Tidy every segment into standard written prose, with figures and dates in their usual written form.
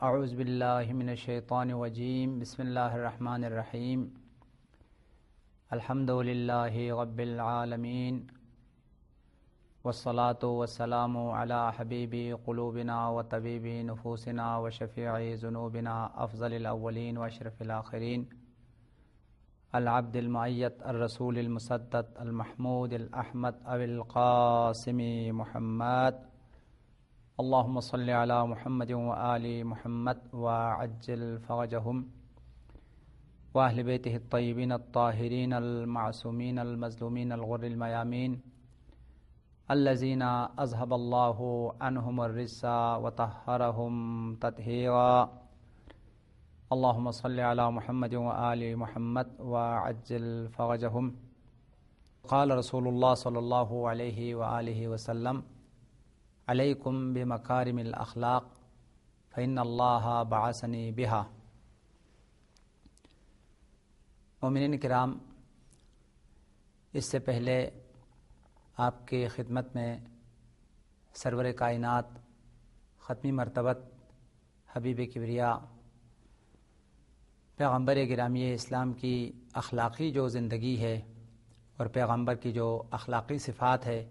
اعوذ باللہ من الشیطان الرجیم بسم اللہ الرحمن الرحیم الحمد للہ رب العالمین والصلاة والسلام علی حبیب قلوبنا وطبیب نفوسنا وشفیع ذنوبنا افضل الاولین واشرف الاخرین العبد المعیت الرسول المسدد المحمود الاحمد ابی القاسم محمد اللهم صل على محمد وآل محمد وعجل فرجهم وأهل بيته الطيبين الطاهرين المعصومين المظلومين الغر الميامين الذين أذهب الله عنهم الرجس وطهرهم تطهيرا اللهم صل على محمد وآل محمد وعجل فرجهم. قال رسول الله صلى الله عليه وآله وسلم علیکم بمکارم الاخلاق فإن اللہ بعثنی بہا. مومنین کرام، اس سے پہلے آپ کی خدمت میں سرور کائنات ختمی مرتبت حبیب کبریا پیغمبر گرامی اسلام کی اخلاقی جو زندگی ہے اور پیغمبر کی جو اخلاقی صفات ہے،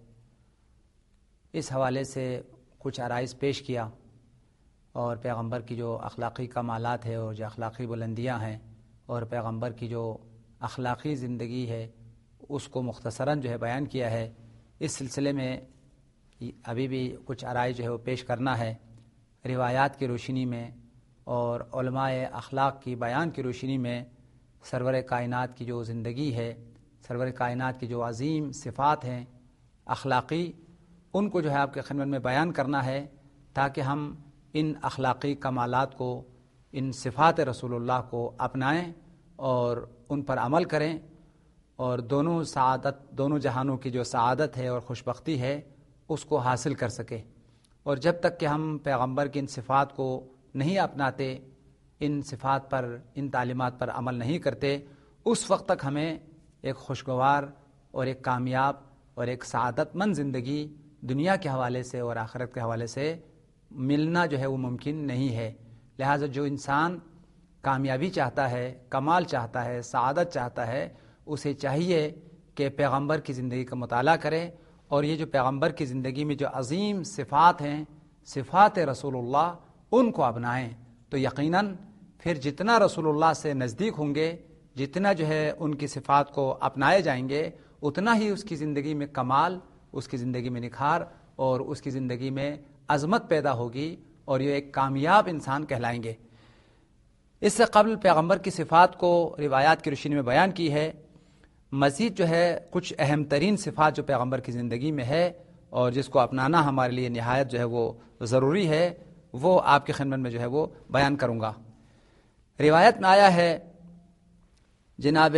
اس حوالے سے کچھ عرائض پیش کیا اور پیغمبر کی جو اخلاقی کمالات ہے اور جو اخلاقی بلندیاں ہیں اور پیغمبر کی جو اخلاقی زندگی ہے اس کو مختصراً جو ہے بیان کیا ہے. اس سلسلے میں ابھی بھی کچھ عرائض جو ہے وہ پیش کرنا ہے روایات کی روشنی میں اور علماء اخلاق کی بیان کی روشنی میں. سرور کائنات کی جو زندگی ہے، سرور کائنات کی جو عظیم صفات ہیں اخلاقی، ان کو جو ہے آپ کے خدمت میں بیان کرنا ہے تاکہ ہم ان اخلاقی کمالات کو، ان صفات رسول اللہ کو اپنائیں اور ان پر عمل کریں اور دونوں جہانوں کی جو سعادت ہے اور خوشبختی ہے اس کو حاصل کر سکے. اور جب تک کہ ہم پیغمبر کی ان صفات کو نہیں اپناتے، ان صفات پر، ان تعلیمات پر عمل نہیں کرتے، اس وقت تک ہمیں ایک خوشگوار اور ایک کامیاب اور ایک سعادت مند زندگی دنیا کے حوالے سے اور آخرت کے حوالے سے ملنا جو ہے وہ ممکن نہیں ہے. لہٰذا جو انسان کامیابی چاہتا ہے، کمال چاہتا ہے، سعادت چاہتا ہے، اسے چاہیے کہ پیغمبر کی زندگی کا مطالعہ کرے اور یہ جو پیغمبر کی زندگی میں جو عظیم صفات ہیں، صفات رسول اللہ، ان کو اپنائیں. تو یقیناً پھر جتنا رسول اللہ سے نزدیک ہوں گے، جتنا جو ہے ان کی صفات کو اپنائے جائیں گے، اتنا ہی اس کی زندگی میں کمال، اس کی زندگی میں نکھار اور اس کی زندگی میں عظمت پیدا ہوگی اور یہ ایک کامیاب انسان کہلائیں گے. اس سے قبل پیغمبر کی صفات کو روایات کی روشنی میں بیان کی ہے. مزید جو ہے کچھ اہم ترین صفات جو پیغمبر کی زندگی میں ہے اور جس کو اپنانا ہمارے لیے نہایت جو ہے وہ ضروری ہے، وہ آپ کی خدمت میں جو ہے وہ بیان کروں گا. روایت میں آیا ہے، جناب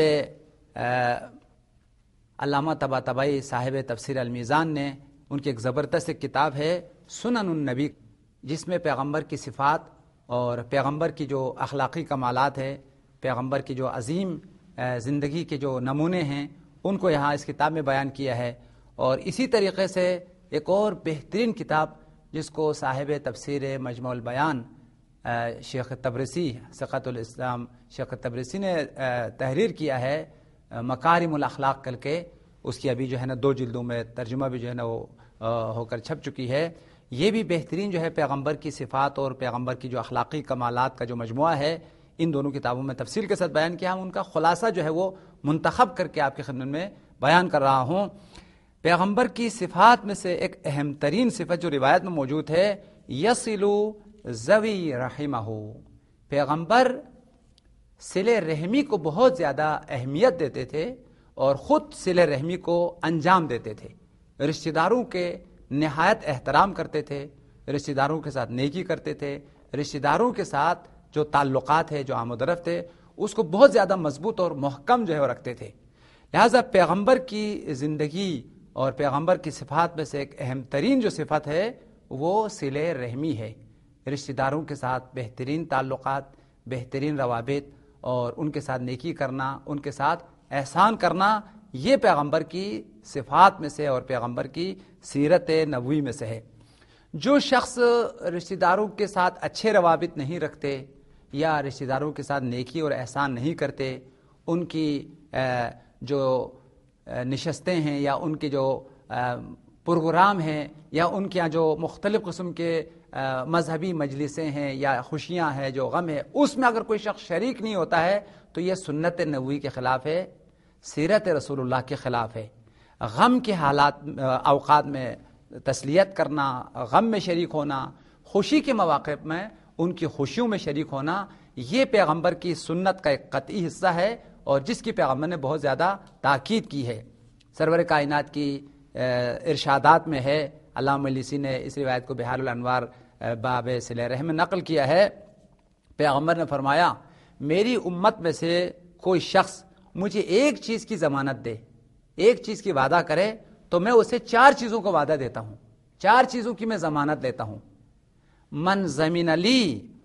علامہ طباطبائی صاحب تفسیر المیزان نے، ان کی ایک زبردست کتاب ہے سنن النبی، جس میں پیغمبر کی صفات اور پیغمبر کی جو اخلاقی کمالات ہے، پیغمبر کی جو عظیم زندگی کے جو نمونے ہیں، ان کو یہاں اس کتاب میں بیان کیا ہے. اور اسی طریقے سے ایک اور بہترین کتاب جس کو صاحب تفسیر مجموع البیان شیخ تبرسی، ثقۃ الاسلام شیخ تبرسی نے تحریر کیا ہے، مکارم الاخلاق کر کے، اس کی ابھی جو ہے نا 2 جلدوں میں ترجمہ بھی جو ہے نا وہ ہو کر چھپ چکی ہے. یہ بھی بہترین جو ہے پیغمبر کی صفات اور پیغمبر کی جو اخلاقی کمالات کا جو مجموعہ ہے، ان دونوں کتابوں میں تفصیل کے ساتھ بیان کیا. ہم ان کا خلاصہ جو ہے وہ منتخب کر کے آپ کی خدمت میں بیان کر رہا ہوں. پیغمبر کی صفات میں سے ایک اہم ترین صفت جو روایت میں موجود ہے، یصلو ذوی رحمہ. پیغمبر صلہ رحمی کو بہت زیادہ اہمیت دیتے تھے اور خود صلہ رحمی کو انجام دیتے تھے. رشتہ داروں کے نہایت احترام کرتے تھے، رشتہ داروں کے ساتھ نیکی کرتے تھے، رشتہ داروں کے ساتھ جو تعلقات ہے، جو آمد و رفت ہے، اس کو بہت زیادہ مضبوط اور محکم جو ہے وہ رکھتے تھے. لہٰذا پیغمبر کی زندگی اور پیغمبر کی صفات میں سے ایک اہم ترین جو صفت ہے وہ صلہ رحمی ہے. رشتہ داروں کے ساتھ بہترین تعلقات، بہترین روابط اور ان کے ساتھ نیکی کرنا، ان کے ساتھ احسان کرنا، یہ پیغمبر کی صفات میں سے اور پیغمبر کی سیرت نبوی میں سے ہے. جو شخص رشتہ داروں کے ساتھ اچھے روابط نہیں رکھتے یا رشتہ داروں کے ساتھ نیکی اور احسان نہیں کرتے، ان کی جو نشستیں ہیں یا ان کے جو پروگرام ہیں یا ان کے یہاں جو مختلف قسم کے مذہبی مجلسیں ہیں یا خوشیاں ہیں، جو غم ہے، اس میں اگر کوئی شخص شریک نہیں ہوتا ہے تو یہ سنت نبوی کے خلاف ہے، سیرت رسول اللہ کے خلاف ہے۔ غم کے اوقات میں تسلیت کرنا، غم میں شریک ہونا، خوشی کے مواقع میں ان کی خوشیوں میں شریک ہونا، یہ پیغمبر کی سنت کا ایک قطعی حصہ ہے اور جس کی پیغمبر نے بہت زیادہ تاکید کی ہے۔ سرور کائنات کی ارشادات میں ہے، علامہ مجلسی نے اس روایت کو بحار الانوار باب صلہ رحم میں نقل کیا ہے، پیغمبر نے فرمایا میری امت میں سے کوئی شخص مجھے ایک چیز کی ضمانت دے، ایک چیز کی وعدہ کرے تو میں اسے 4 چیزوں کا وعدہ دیتا ہوں، 4 چیزوں کی میں ضمانت لیتا ہوں۔ من ضمن لی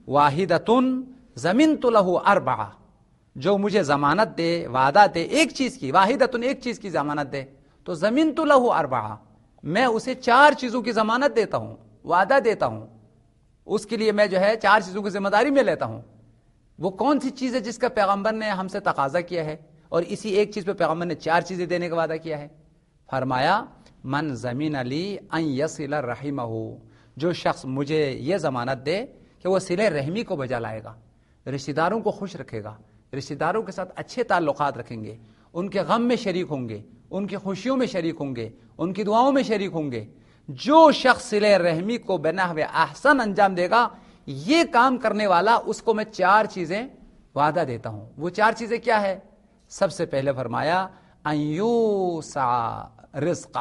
واحدۃ ضمنت لہ 4، جو مجھے ضمانت دے، وعدہ دے ایک چیز کی، واحدۃ ایک چیز کی ضمانت دے تو ضمنت لہ 4، میں اسے 4 چیزوں کی ضمانت دیتا ہوں، وعدہ دیتا ہوں، اس کے لیے میں جو ہے 4 چیزوں کی ذمہ داری میں لیتا ہوں۔ وہ کون سی چیز ہے جس کا پیغمبر نے ہم سے تقاضا کیا ہے اور اسی ایک چیز پہ پیغمبر نے 4 چیزیں دینے کا وعدہ کیا ہے؟ فرمایا من ضمن لی ان یصل رحمہ، جو شخص مجھے یہ ضمانت دے کہ وہ صلہ رحمی کو بجا لائے گا، رشتہ داروں کو خوش رکھے گا، رشتہ داروں کے ساتھ اچھے تعلقات رکھیں گے، ان کے غم میں شریک ہوں گے، ان کی خوشیوں میں شریک ہوں گے، ان کی دعاؤں میں شریک ہوں گے، جو شخص صلہ رحمی کو بنحو احسن انجام دے گا، یہ کام کرنے والا اس کو میں 4 چیزیں وعدہ دیتا ہوں۔ وہ 4 چیزیں کیا ہے؟ سب سے پہلے فرمایا ان یوسع رزقہ،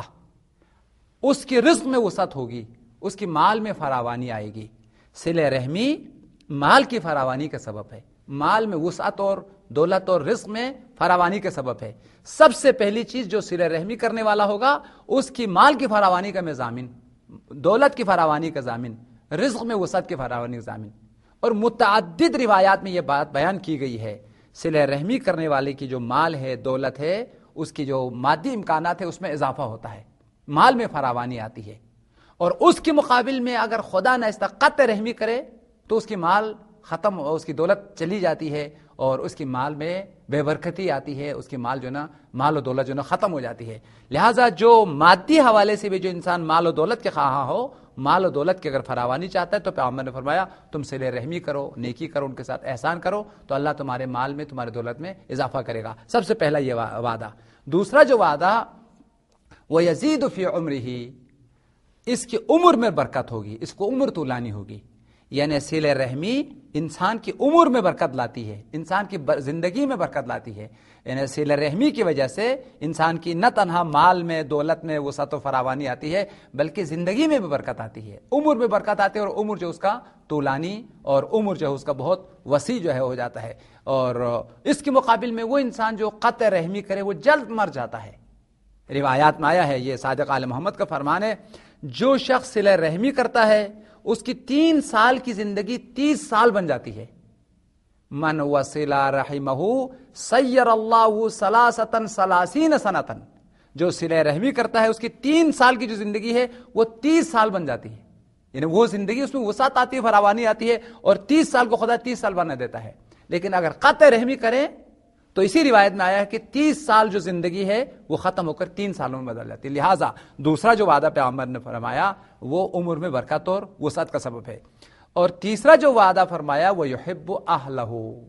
اس کی رزق میں وسعت ہوگی، اس کی مال میں فراوانی آئے گی۔ صلہ رحمی مال کی فراوانی کا سبب ہے، مال میں وسعت اور دولت اور رزق میں فراوانی کا سبب ہے۔ سب سے پہلی چیز جو صلہ رحمی کرنے والا ہوگا اس کی مال کی فراوانی کا میں ضامن، دولت کی فراوانی کا ضامن، رزق میں وسعت کی فراوانی کا ضامن۔ اور متعدد روایات میں یہ بات بیان کی گئی ہے، صلہ رحمی کرنے والے کی جو مال ہے، دولت ہے، اس کی جو مادی امکانات ہے اس میں اضافہ ہوتا ہے، مال میں فراوانی آتی ہے۔ اور اس کے مقابل میں اگر خدا نہ قطع رحمی کرے تو اس کی مال ختم، اس کی دولت چلی جاتی ہے اور اس کی مال میں بے برکتی آتی ہے، اس کی مال جو نا مال و دولت جو نا ختم ہو جاتی ہے۔ لہٰذا جو مادی حوالے سے بھی جو انسان مال و دولت کے خواہاں ہو، مال و دولت کی اگر فراوانی چاہتا ہے تو پیغمبر نے فرمایا تم صلہ رحمی کرو، نیکی کرو، ان کے ساتھ احسان کرو تو اللہ تمہارے مال میں، تمہارے دولت میں اضافہ کرے گا۔ سب سے پہلا یہ وعدہ۔ دوسرا جو وعدہ وہ یزید فی عمرہ، اس کی عمر میں برکت ہوگی، اس کو عمر طولانی ہوگی۔ یعنی صلہ رحمی انسان کی عمر میں برکت لاتی ہے، انسان کی زندگی میں برکت لاتی ہے۔ یعنی صلہ رحمی کی وجہ سے انسان کی نہ تنہا مال میں، دولت میں وسعت و فراوانی آتی ہے بلکہ زندگی میں بھی برکت آتی ہے، عمر میں برکت آتی ہے، اور عمر جو اس کا طولانی اور عمر جو ہے اس کا بہت وسیع جو ہے ہو جاتا ہے۔ اور اس کے مقابل میں وہ انسان جو قطع رحمی کرے وہ جلد مر جاتا ہے۔ روایات میں آیا ہے، یہ صادق آل محمد کا فرمان ہے، جو شخص صلہ رحمی کرتا ہے اس کی 3 سال کی زندگی 30 سال بن جاتی ہے۔ من وصل رحمہ سیر اللہ ثلاثۃ ثلاثین سنۃ، جو صلہ رحمی کرتا ہے اس کی 3 سال کی جو زندگی ہے وہ 30 سال بن جاتی ہے۔ یعنی وہ زندگی اس میں وسعت آتی ہے، فراوانی آتی ہے، اور 30 سال کو خدا 30 سال بنا دیتا ہے۔ لیکن اگر قطع رحمی کرے تو اسی روایت میں آیا ہے کہ 30 سال جو زندگی ہے وہ ختم ہو کر 3 سالوں میں بدل جاتی ہے۔ لہٰذا دوسرا جو وعدہ پیغمبر نے فرمایا وہ عمر میں برکت اور وسعت کا سبب ہے۔ اور تیسرا جو وعدہ فرمایا وہ یحب اہلہ،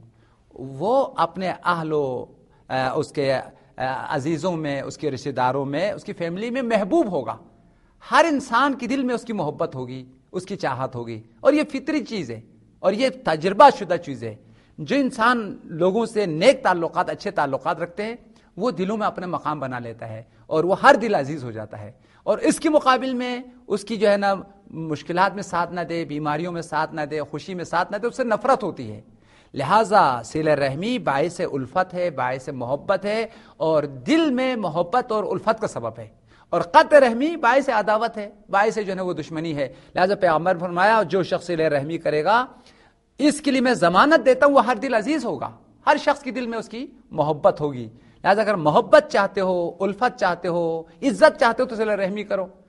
وہ اپنے اہل و اس کے عزیزوں میں، اس کے رشتہ داروں میں، اس کی فیملی میں محبوب ہوگا۔ ہر انسان کے دل میں اس کی محبت ہوگی، اس کی چاہت ہوگی، اور یہ فطری چیز ہے اور یہ تجربہ شدہ چیز ہے۔ جو انسان لوگوں سے نیک تعلقات، اچھے تعلقات رکھتے ہیں وہ دلوں میں اپنے مقام بنا لیتا ہے اور وہ ہر دل عزیز ہو جاتا ہے۔ اور اس کے مقابل میں اس کی جو ہے نا مشکلات میں ساتھ نہ دے، بیماریوں میں ساتھ نہ دے، خوشی میں ساتھ نہ دے، اس سے نفرت ہوتی ہے۔ لہٰذا صلہ رحمی باعث الفت ہے، باعث محبت ہے، اور دل میں محبت اور الفت کا سبب ہے۔ اور قطع رحمی باعث عداوت ہے، باعث جو ہے وہ دشمنی ہے۔ لہٰذا پیغمبر فرمایا جو شخص صلہ رحمی کرے گا اس کے لیے میں ضمانت دیتا ہوں وہ ہر دل عزیز ہوگا، ہر شخص کے دل میں اس کی محبت ہوگی۔ لہٰذا اگر محبت چاہتے ہو، الفت چاہتے ہو، عزت چاہتے ہو تو صلہ رحمی کرو،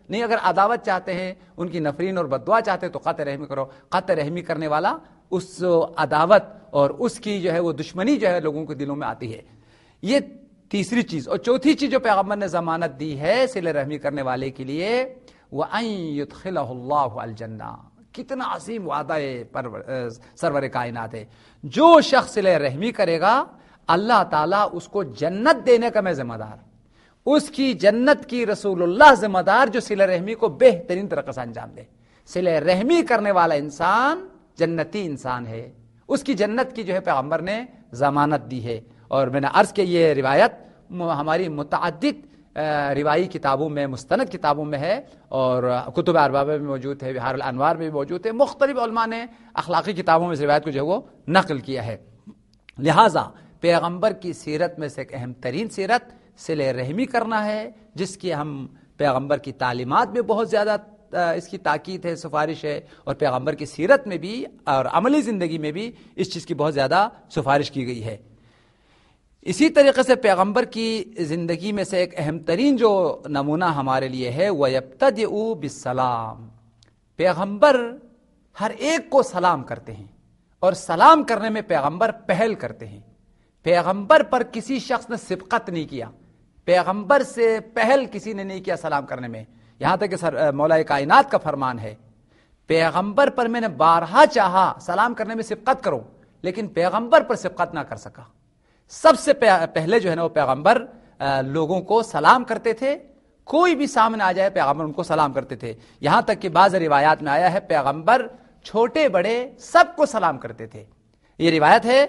نہیں، اگر عداوت چاہتے ہیں، ان کی نفرین اور بددعا چاہتے ہیں تو قطع رحمی کرو. قطع رحمی کرنے والا اس عداوت اور اس کی جو ہے وہ دشمنی جو ہے لوگوں کے دلوں میں آتی ہے. یہ تیسری چیز. اور چوتھی چیز جو پیغمبر نے ضمانت دی ہے صلہ رحمی کرنے والے کے لیے، وَأَن يُدْخِلَهُ اللَّهُ الْجَنَّةَ. کتنا عظیم وعدہ سرور کائنات ہے. جو شخص صلہ رحمی کرے گا اللہ تعالیٰ اس کو جنت دینے کا میں ذمہ دار، اس کی جنت کی رسول اللہ ذمہ دار جو صلہ رحمی کو بہترین طریقے سے انجام دے. صلہ رحمی کرنے والا انسان جنتی انسان ہے، اس کی جنت کی جو ہے پیغمبر نے ضمانت دی ہے. اور میں نے عرض کہ یہ روایت ہماری متعدد روائی کتابوں میں، مستند کتابوں میں ہے، اور کتب اربابہ میں موجود ہے، بحار الانوار میں بھی موجود ہے. مختلف علماء نے اخلاقی کتابوں میں اس روایت کو جو ہے وہ نقل کیا ہے. لہٰذا پیغمبر کی سیرت میں سے ایک اہم ترین سیرت صلہ رحمی کرنا ہے، جس کی ہم پیغمبر کی تعلیمات میں بہت زیادہ اس کی تاکید ہے، سفارش ہے، اور پیغمبر کی سیرت میں بھی اور عملی زندگی میں بھی اس چیز کی بہت زیادہ سفارش کی گئی ہے. اسی طریقے سے پیغمبر کی زندگی میں سے ایک اہم ترین جو نمونہ ہمارے لیے ہے وَيَبْتَدِئُ بِالسَّلَامِ. پیغمبر ہر ایک کو سلام کرتے ہیں، اور سلام کرنے میں پیغمبر پہل کرتے ہیں. پیغمبر پر کسی شخص نے سبقت نہیں کیا، پیغمبر سے پہل کسی نے نہیں کیا سلام کرنے میں. یہاں تک کہ مولا کائنات کا فرمان ہے، پیغمبر پر میں نے بارہا چاہا سلام کرنے میں سبقت کروں، لیکن پیغمبر پر سبقت نہ کر سکا. سب سے پہلے جو ہے نا وہ پیغمبر لوگوں کو سلام کرتے تھے. کوئی بھی سامنے آ جائے پیغمبر ان کو سلام کرتے تھے. یہاں تک کہ بعض روایات میں آیا ہے پیغمبر چھوٹے بڑے سب کو سلام کرتے تھے. یہ روایت ہے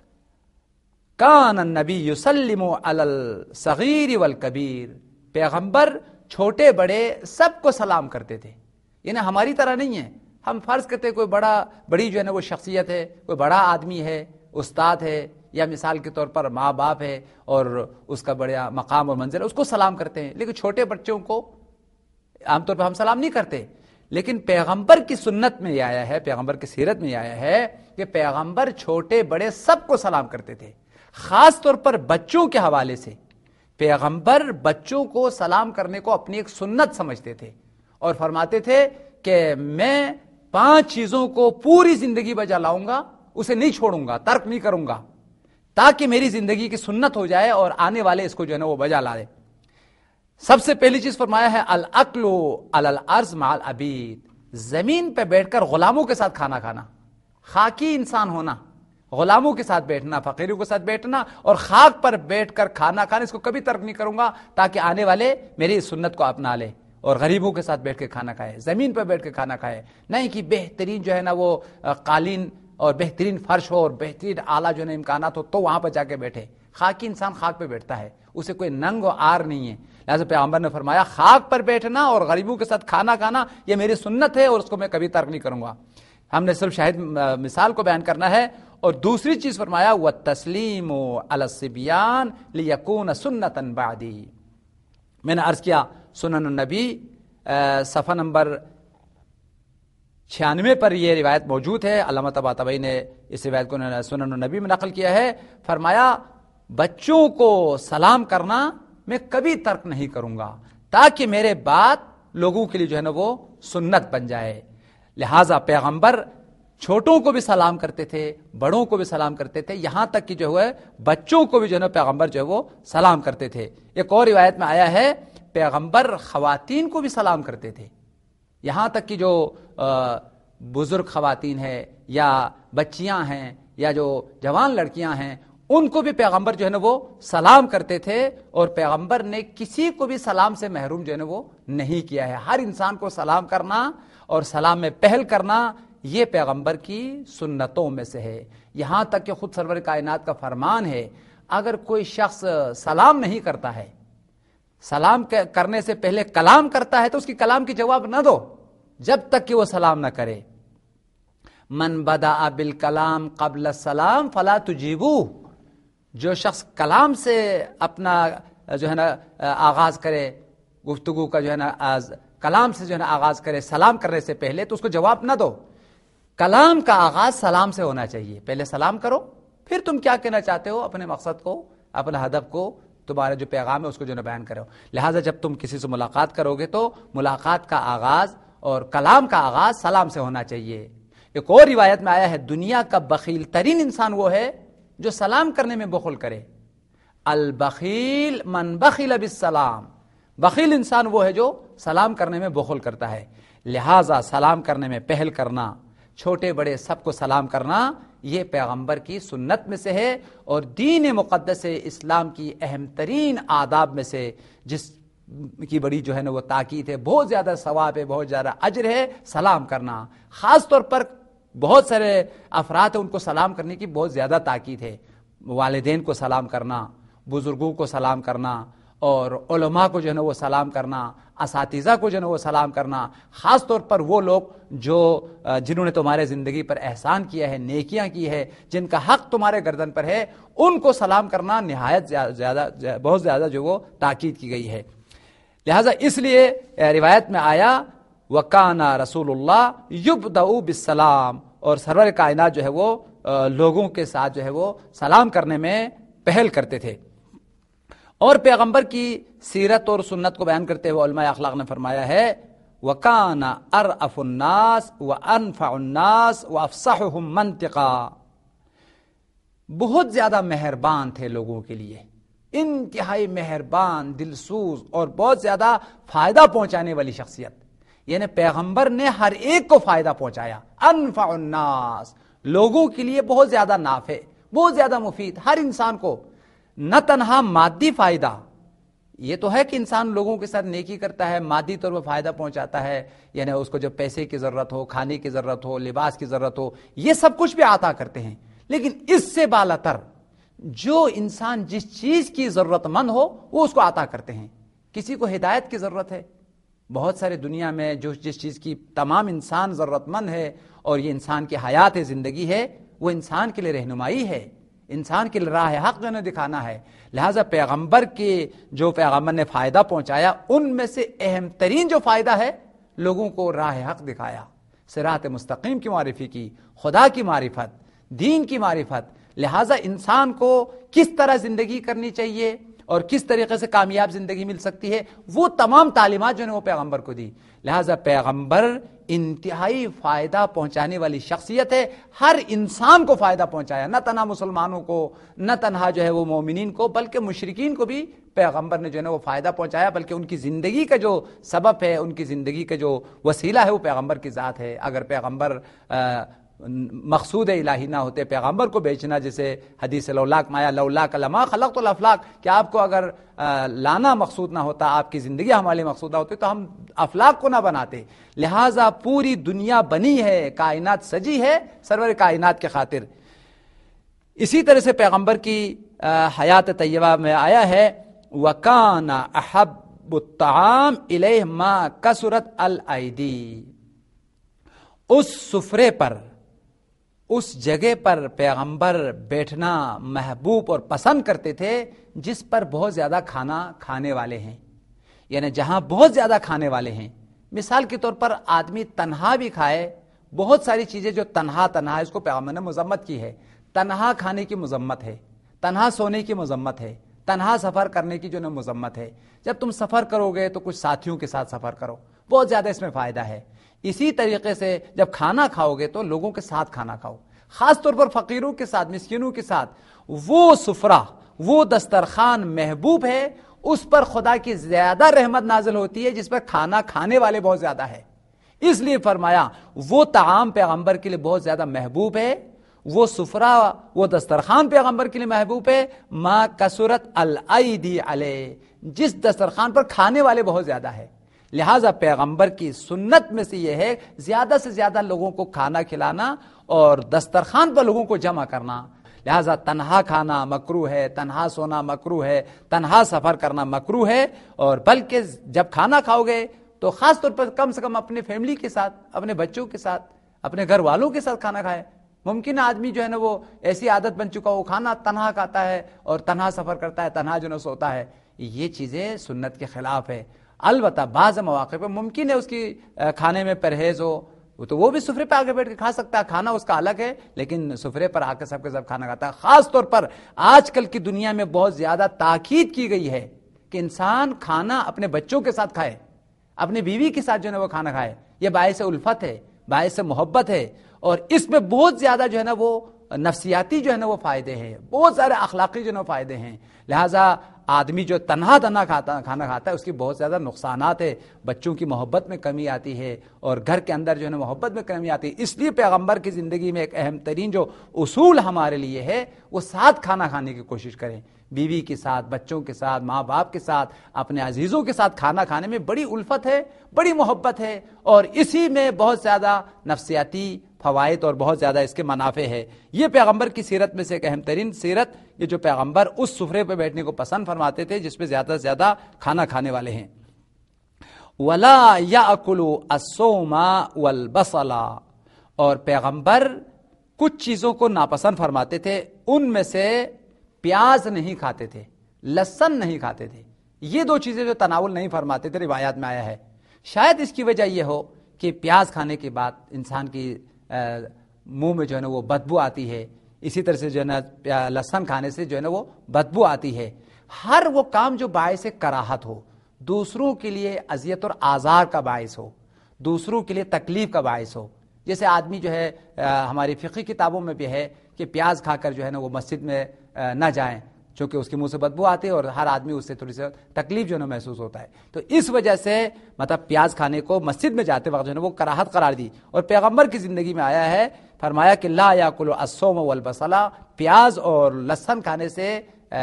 کان النبی یسلم علی الصغیر والکبیر. پیغمبر چھوٹے بڑے سب کو سلام کرتے تھے. یعنی ہماری طرح نہیں ہے، ہم فرض کرتے ہیں کوئی بڑی جو ہے نا وہ شخصیت ہے، کوئی بڑا آدمی ہے، استاد ہے، یا مثال کے طور پر ماں باپ ہے اور اس کا بڑا مقام اور منزل ہے، اس کو سلام کرتے ہیں. لیکن چھوٹے بچوں کو عام طور پر ہم سلام نہیں کرتے. لیکن پیغمبر کی سنت میں یہ آیا ہے، پیغمبر کی سیرت میں یہ آیا ہے کہ پیغمبر چھوٹے بڑے سب کو سلام کرتے تھے. خاص طور پر بچوں کے حوالے سے پیغمبر بچوں کو سلام کرنے کو اپنی ایک سنت سمجھتے تھے، اور فرماتے تھے کہ میں 5 چیزوں کو پوری زندگی بجا لاؤں گا، اسے نہیں چھوڑوں گا، ترک نہیں کروں گا، تاکہ میری زندگی کی سنت ہو جائے اور آنے والے اس کو جو ہے نا وہ بجا لائے. سب سے پہلی چیز فرمایا ہے الاکل علی الارض مع العبید. زمین پہ بیٹھ کر غلاموں کے ساتھ کھانا کھانا، خاکی انسان ہونا، غلاموں کے ساتھ بیٹھنا، فقیروں کے ساتھ بیٹھنا اور خاک پر بیٹھ کر کھانا کھانا، اس کو کبھی ترک نہیں کروں گا تاکہ آنے والے میری اس سنت کو اپنا لے اور غریبوں کے ساتھ بیٹھ کے کھانا کھائے، زمین پہ بیٹھ کے کھانا کھائے. نہیں کہ بہترین جو ہے نا وہ قالین اور بہترین فرش ہو اور بہترین اعلیٰ جو ہے امکانات ہو تو وہاں پہ جا کے بیٹھے. خاکی انسان خاک پہ بیٹھتا ہے، اسے کوئی ننگ و عار نہیں ہے. لہٰذا پیغمبر نے فرمایا خاک پر بیٹھنا اور غریبوں کے ساتھ کھانا کھانا یہ میری سنت ہے اور اس کو میں کبھی ترک نہیں کروں گا. ہم نے صرف شاہد مثال کو بیان کرنا ہے. اور دوسری چیز فرمایا وَالتَّسْلِيمُ عَلَى الصِّبْيَانِ لِيَكُونَ سُنَّةً بَعْدِي. میں نے عرض کیا سنن النبی صفحہ نمبر 96 پر یہ روایت موجود ہے. علامہ طباطبائی نے اس روایت کو سنن النبی میں نقل کیا ہے. فرمایا بچوں کو سلام کرنا میں کبھی ترک نہیں کروں گا تاکہ میرے بعد لوگوں کے لیے جو ہے نا وہ سنت بن جائے. لہٰذا پیغمبر چھوٹوں کو بھی سلام کرتے تھے، بڑوں کو بھی سلام کرتے تھے، یہاں تک کہ جو ہے بچوں کو بھی جو ہے نا پیغمبر جو ہے وہ سلام کرتے تھے. ایک اور روایت میں آیا ہے پیغمبر خواتین کو بھی سلام کرتے تھے. یہاں تک کہ جو بزرگ خواتین ہیں یا بچیاں ہیں یا جو جوان لڑکیاں ہیں ان کو بھی پیغمبر جو ہے نا وہ سلام کرتے تھے. اور پیغمبر نے کسی کو بھی سلام سے محروم جو ہے نا وہ نہیں کیا ہے. ہر انسان کو سلام کرنا اور سلام میں پہل کرنا یہ پیغمبر کی سنتوں میں سے ہے. یہاں تک کہ خود سرور کائنات کا فرمان ہے اگر کوئی شخص سلام نہیں کرتا ہے، سلام کرنے سے پہلے کلام کرتا ہے تو اس کی کلام کی جواب نہ دو جب تک کہ وہ سلام نہ کرے. من بدأ بالکلام قبل السلام فلا تجیبوہ. جو شخص کلام سے اپنا جو ہے نا آغاز کرے، گفتگو کا جو ہے نا کلام سے جو ہے نا آغاز کرے سلام کرنے سے پہلے تو اس کو جواب نہ دو. کلام کا آغاز سلام سے ہونا چاہیے. پہلے سلام کرو، پھر تم کیا کہنا چاہتے ہو، اپنے مقصد کو، اپنے ہدف کو تمہارا جو پیغام ہے اس کو جو بیان کرو. لہٰذا جب تم کسی سے ملاقات کرو گے تو ملاقات کا آغاز اور کلام کا آغاز سلام سے ہونا چاہیے. ایک اور روایت میں آیا ہے دنیا کا بخیل ترین انسان وہ ہے جو سلام کرنے میں بخل کرے. البخیل من بخل بالسلام، بخیل انسان وہ ہے جو سلام کرنے میں بخل کرتا ہے. لہٰذا سلام کرنے میں پہل کرنا، چھوٹے بڑے سب کو سلام کرنا، یہ پیغمبر کی سنت میں سے ہے اور دین مقدس اسلام کی اہم ترین آداب میں سے، جس کی بڑی جو ہے نا وہ تاکید ہے، بہت زیادہ ثواب ہے، بہت زیادہ اجر ہے سلام کرنا. خاص طور پر بہت سارے افراد ہیں ان کو سلام کرنے کی بہت زیادہ تاکید ہے. والدین کو سلام کرنا، بزرگوں کو سلام کرنا، اور علماء کو جو ہے نا وہ سلام کرنا، اساتذہ کو جو ہے نا وہ سلام کرنا. خاص طور پر وہ لوگ جنہوں نے تمہارے زندگی پر احسان کیا ہے، نیکیاں کی ہے، جن کا حق تمہارے گردن پر ہے، ان کو سلام کرنا نہایت بہت زیادہ جو وہ تاکید کی گئی ہے. لہذا اس لیے روایت میں آیا وَكَانَ رسول اللہ يُبْدَأُ بِالسَّلَامِ، اور سرور کائنات جو ہے وہ لوگوں کے ساتھ جو ہے وہ سلام کرنے میں پہل کرتے تھے. اور پیغمبر کی سیرت اور سنت کو بیان کرتے ہوئے علماء اخلاق نے فرمایا ہے وَكَانَ أَرْأَفُ النَّاسِ وَأَنْفَعُ النَّاسِ وَأَفْصَحُهُمْ مَنْطِقًا، بہت زیادہ مہربان تھے لوگوں کے لیے، انتہائی مہربان، دلسوز اور بہت زیادہ فائدہ پہنچانے والی شخصیت. یعنی پیغمبر نے ہر ایک کو فائدہ پہنچایا. انفع الناس، لوگوں کے لیے بہت زیادہ نافع، بہت زیادہ مفید، ہر انسان کو. نہ تنہا مادی فائدہ، یہ تو ہے کہ انسان لوگوں کے ساتھ نیکی کرتا ہے، مادی طور پر فائدہ پہنچاتا ہے، یعنی اس کو جب پیسے کی ضرورت ہو، کھانے کی ضرورت ہو، لباس کی ضرورت ہو، یہ سب کچھ بھی عطا کرتے ہیں. لیکن اس سے بالاتر جو انسان جس چیز کی ضرورت مند ہو وہ اس کو عطا کرتے ہیں. کسی کو ہدایت کی ضرورت ہے، بہت سارے دنیا میں جس چیز کی تمام انسان ضرورت مند ہے اور یہ انسان کی حیات ہے، زندگی ہے، وہ انسان کے لیے رہنمائی ہے، انسان کے لیے راہ حق جو نے دکھانا ہے. لہٰذا پیغمبر نے فائدہ پہنچایا، ان میں سے اہم ترین جو فائدہ ہے لوگوں کو راہ حق دکھایا، صراط مستقیم کی معرفی کی، خدا کی معرفت، دین کی معرفت. لہٰذا انسان کو کس طرح زندگی کرنی چاہیے اور کس طریقے سے کامیاب زندگی مل سکتی ہے، وہ تمام تعلیمات جو نے وہ پیغمبر کو دی. لہٰذا پیغمبر انتہائی فائدہ پہنچانے والی شخصیت ہے، ہر انسان کو فائدہ پہنچایا، نہ تنہا مسلمانوں کو، نہ تنہا جو ہے وہ مومنین کو، بلکہ مشرکین کو بھی پیغمبر نے جو ہے نا وہ فائدہ پہنچایا. بلکہ ان کی زندگی کا جو سبب ہے، ان کی زندگی کا جو وسیلہ ہے وہ پیغمبر کی ذات ہے. اگر پیغمبر مقصود الہی نہ ہوتے، پیغمبر کو بیچنا، جیسے حدیث لولاک مایا لولاک لما خلقت الافلاک، کہ آپ کو اگر لانا مقصود نہ ہوتا، آپ کی زندگی ہمارے مقصود نہ ہوتی تو ہم افلاک کو نہ بناتے. لہٰذا پوری دنیا بنی ہے، کائنات سجی ہے سرور کائنات کے خاطر. اسی طرح سے پیغمبر کی حیات طیبہ میں آیا ہے وَكَانَ أَحَبُّ الطَّعَامِ إِلَيْهِ مَا كَثُرَتْ الْأَيْدِي، اس سفرے پر، اس جگہ پر پیغمبر بیٹھنا محبوب اور پسند کرتے تھے جس پر بہت زیادہ کھانا کھانے والے ہیں. یعنی جہاں بہت زیادہ کھانے والے ہیں، مثال کے طور پر آدمی تنہا بھی کھائے، بہت ساری چیزیں جو تنہا اس کو پیغمبر نے مذمت کی ہے. تنہا کھانے کی مذمت ہے، تنہا سونے کی مذمت ہے، تنہا سفر کرنے کی جو مذمت ہے. جب تم سفر کرو گے تو کچھ ساتھیوں کے ساتھ سفر کرو، بہت زیادہ اس میں فائدہ ہے. اسی طریقے سے جب کھانا کھاؤ گے تو لوگوں کے ساتھ کھانا کھاؤ، خاص طور پر فقیروں کے ساتھ، مسکینوں کے ساتھ. وہ سفرہ، وہ دسترخوان محبوب ہے، اس پر خدا کی زیادہ رحمت نازل ہوتی ہے جس پر کھانا کھانے والے بہت زیادہ ہے. اس لیے فرمایا وہ طعام پیغمبر کے لیے بہت زیادہ محبوب ہے، وہ سفرہ، وہ دسترخوان پیغمبر کے لیے محبوب ہے ما کثرت الایدی علیہ، جس دسترخوان پر کھانے والے بہت زیادہ ہے. لہٰذا پیغمبر کی سنت میں سے یہ ہے زیادہ سے زیادہ لوگوں کو کھانا کھلانا اور دسترخوان پر لوگوں کو جمع کرنا. لہٰذا تنہا کھانا مکروہ ہے، تنہا سونا مکروہ ہے، تنہا سفر کرنا مکروہ ہے. اور بلکہ جب کھانا کھاؤ گے تو خاص طور پر کم سے کم اپنے فیملی کے ساتھ، اپنے بچوں کے ساتھ، اپنے گھر والوں کے ساتھ کھانا کھائے. ممکن آدمی جو ہے نا وہ ایسی عادت بن چکا وہ کھانا تنہا کھاتا ہے اور تنہا سفر کرتا ہے، تنہا جو ہے سوتا ہے. یہ چیزیں سنت کے خلاف ہے. البتہ بعض مواقع پہ ممکن ہے اس کی کھانے میں پرہیز ہو، وہ بھی سفرے پہ آگے بیٹھ کے کھا سکتا ہے، کھانا اس کا الگ ہے، لیکن سفرے پر آ کے سب کھانا کھاتا ہے۔ خاص طور پر آج کل کی دنیا میں بہت زیادہ تاکید کی گئی ہے کہ انسان کھانا اپنے بچوں کے ساتھ کھائے، اپنی بیوی کے ساتھ جو ہے نا وہ کھانا کھائے۔ یہ باعث الفت ہے، باعث محبت ہے، اور اس میں بہت زیادہ جو ہے نا وہ نفسیاتی جو ہے نا وہ فائدے ہیں، بہت سارے اخلاقی جو ہے نا فائدے ہیں۔ لہٰذا آدمی جو تنہا کھانا کھاتا ہے اس کی بہت زیادہ نقصانات ہے، بچوں کی محبت میں کمی آتی ہے، اور گھر کے اندر جو ہے نا محبت میں کمی آتی ہے۔ اس لیے پیغمبر کی زندگی میں ایک اہم ترین جو اصول ہمارے لیے ہے وہ ساتھ کھانا کھانے کی کوشش کریں، بیوی کے ساتھ، بچوں کے ساتھ، ماں باپ کے ساتھ، اپنے عزیزوں کے ساتھ کھانا کھانے میں بڑی الفت ہے، بڑی محبت ہے، اور اسی میں بہت زیادہ نفسیاتی فوائد اور بہت زیادہ اس کے منافع ہے۔ یہ پیغمبر کی سیرت میں سے ایک اہم ترین سیرت، یہ جو پیغمبر اس سفرے پہ بیٹھنے کو پسند فرماتے تھے جس پہ زیادہ سے زیادہ کھانا کھانے والے ہیں۔ وَلَا يَأْكُلُ الصَّوْمَ وَالْبَصَلَ، اور پیغمبر کچھ چیزوں کو ناپسند فرماتے تھے، ان میں سے پیاز نہیں کھاتے تھے، لہسن نہیں کھاتے تھے۔ یہ دو چیزیں جو تناول نہیں فرماتے تھے، روایات میں آیا ہے۔ شاید اس کی وجہ یہ ہو کہ پیاز کھانے کے بعد انسان کی منہ میں جو ہے نا وہ بدبو آتی ہے، اسی طرح سے جو ہے نا لہسن کھانے سے جو ہے نا وہ بدبو آتی ہے۔ ہر وہ کام جو باعث کراہت ہو، دوسروں کے لیے اذیت اور آزار کا باعث ہو، دوسروں کے لیے تکلیف کا باعث ہو، جیسے آدمی جو ہے ہماری فقہی کتابوں میں بھی ہے کہ پیاز کھا کر جو ہے نا وہ مسجد میں نہ جائیں، چونکہ اس کے منہ سے بدبو آتی ہے اور ہر آدمی اس سے تھوڑی سی تکلیف جو ہے نا محسوس ہوتا ہے، تو اس وجہ سے مطلب پیاز کھانے کو مسجد میں جاتے وقت جو ہے نا وہ کراہت قرار دی۔ اور پیغمبر کی زندگی میں آیا ہے، فرمایا کہ لا یاکل الصوم والبصل، پیاز اور لہسن کھانے سے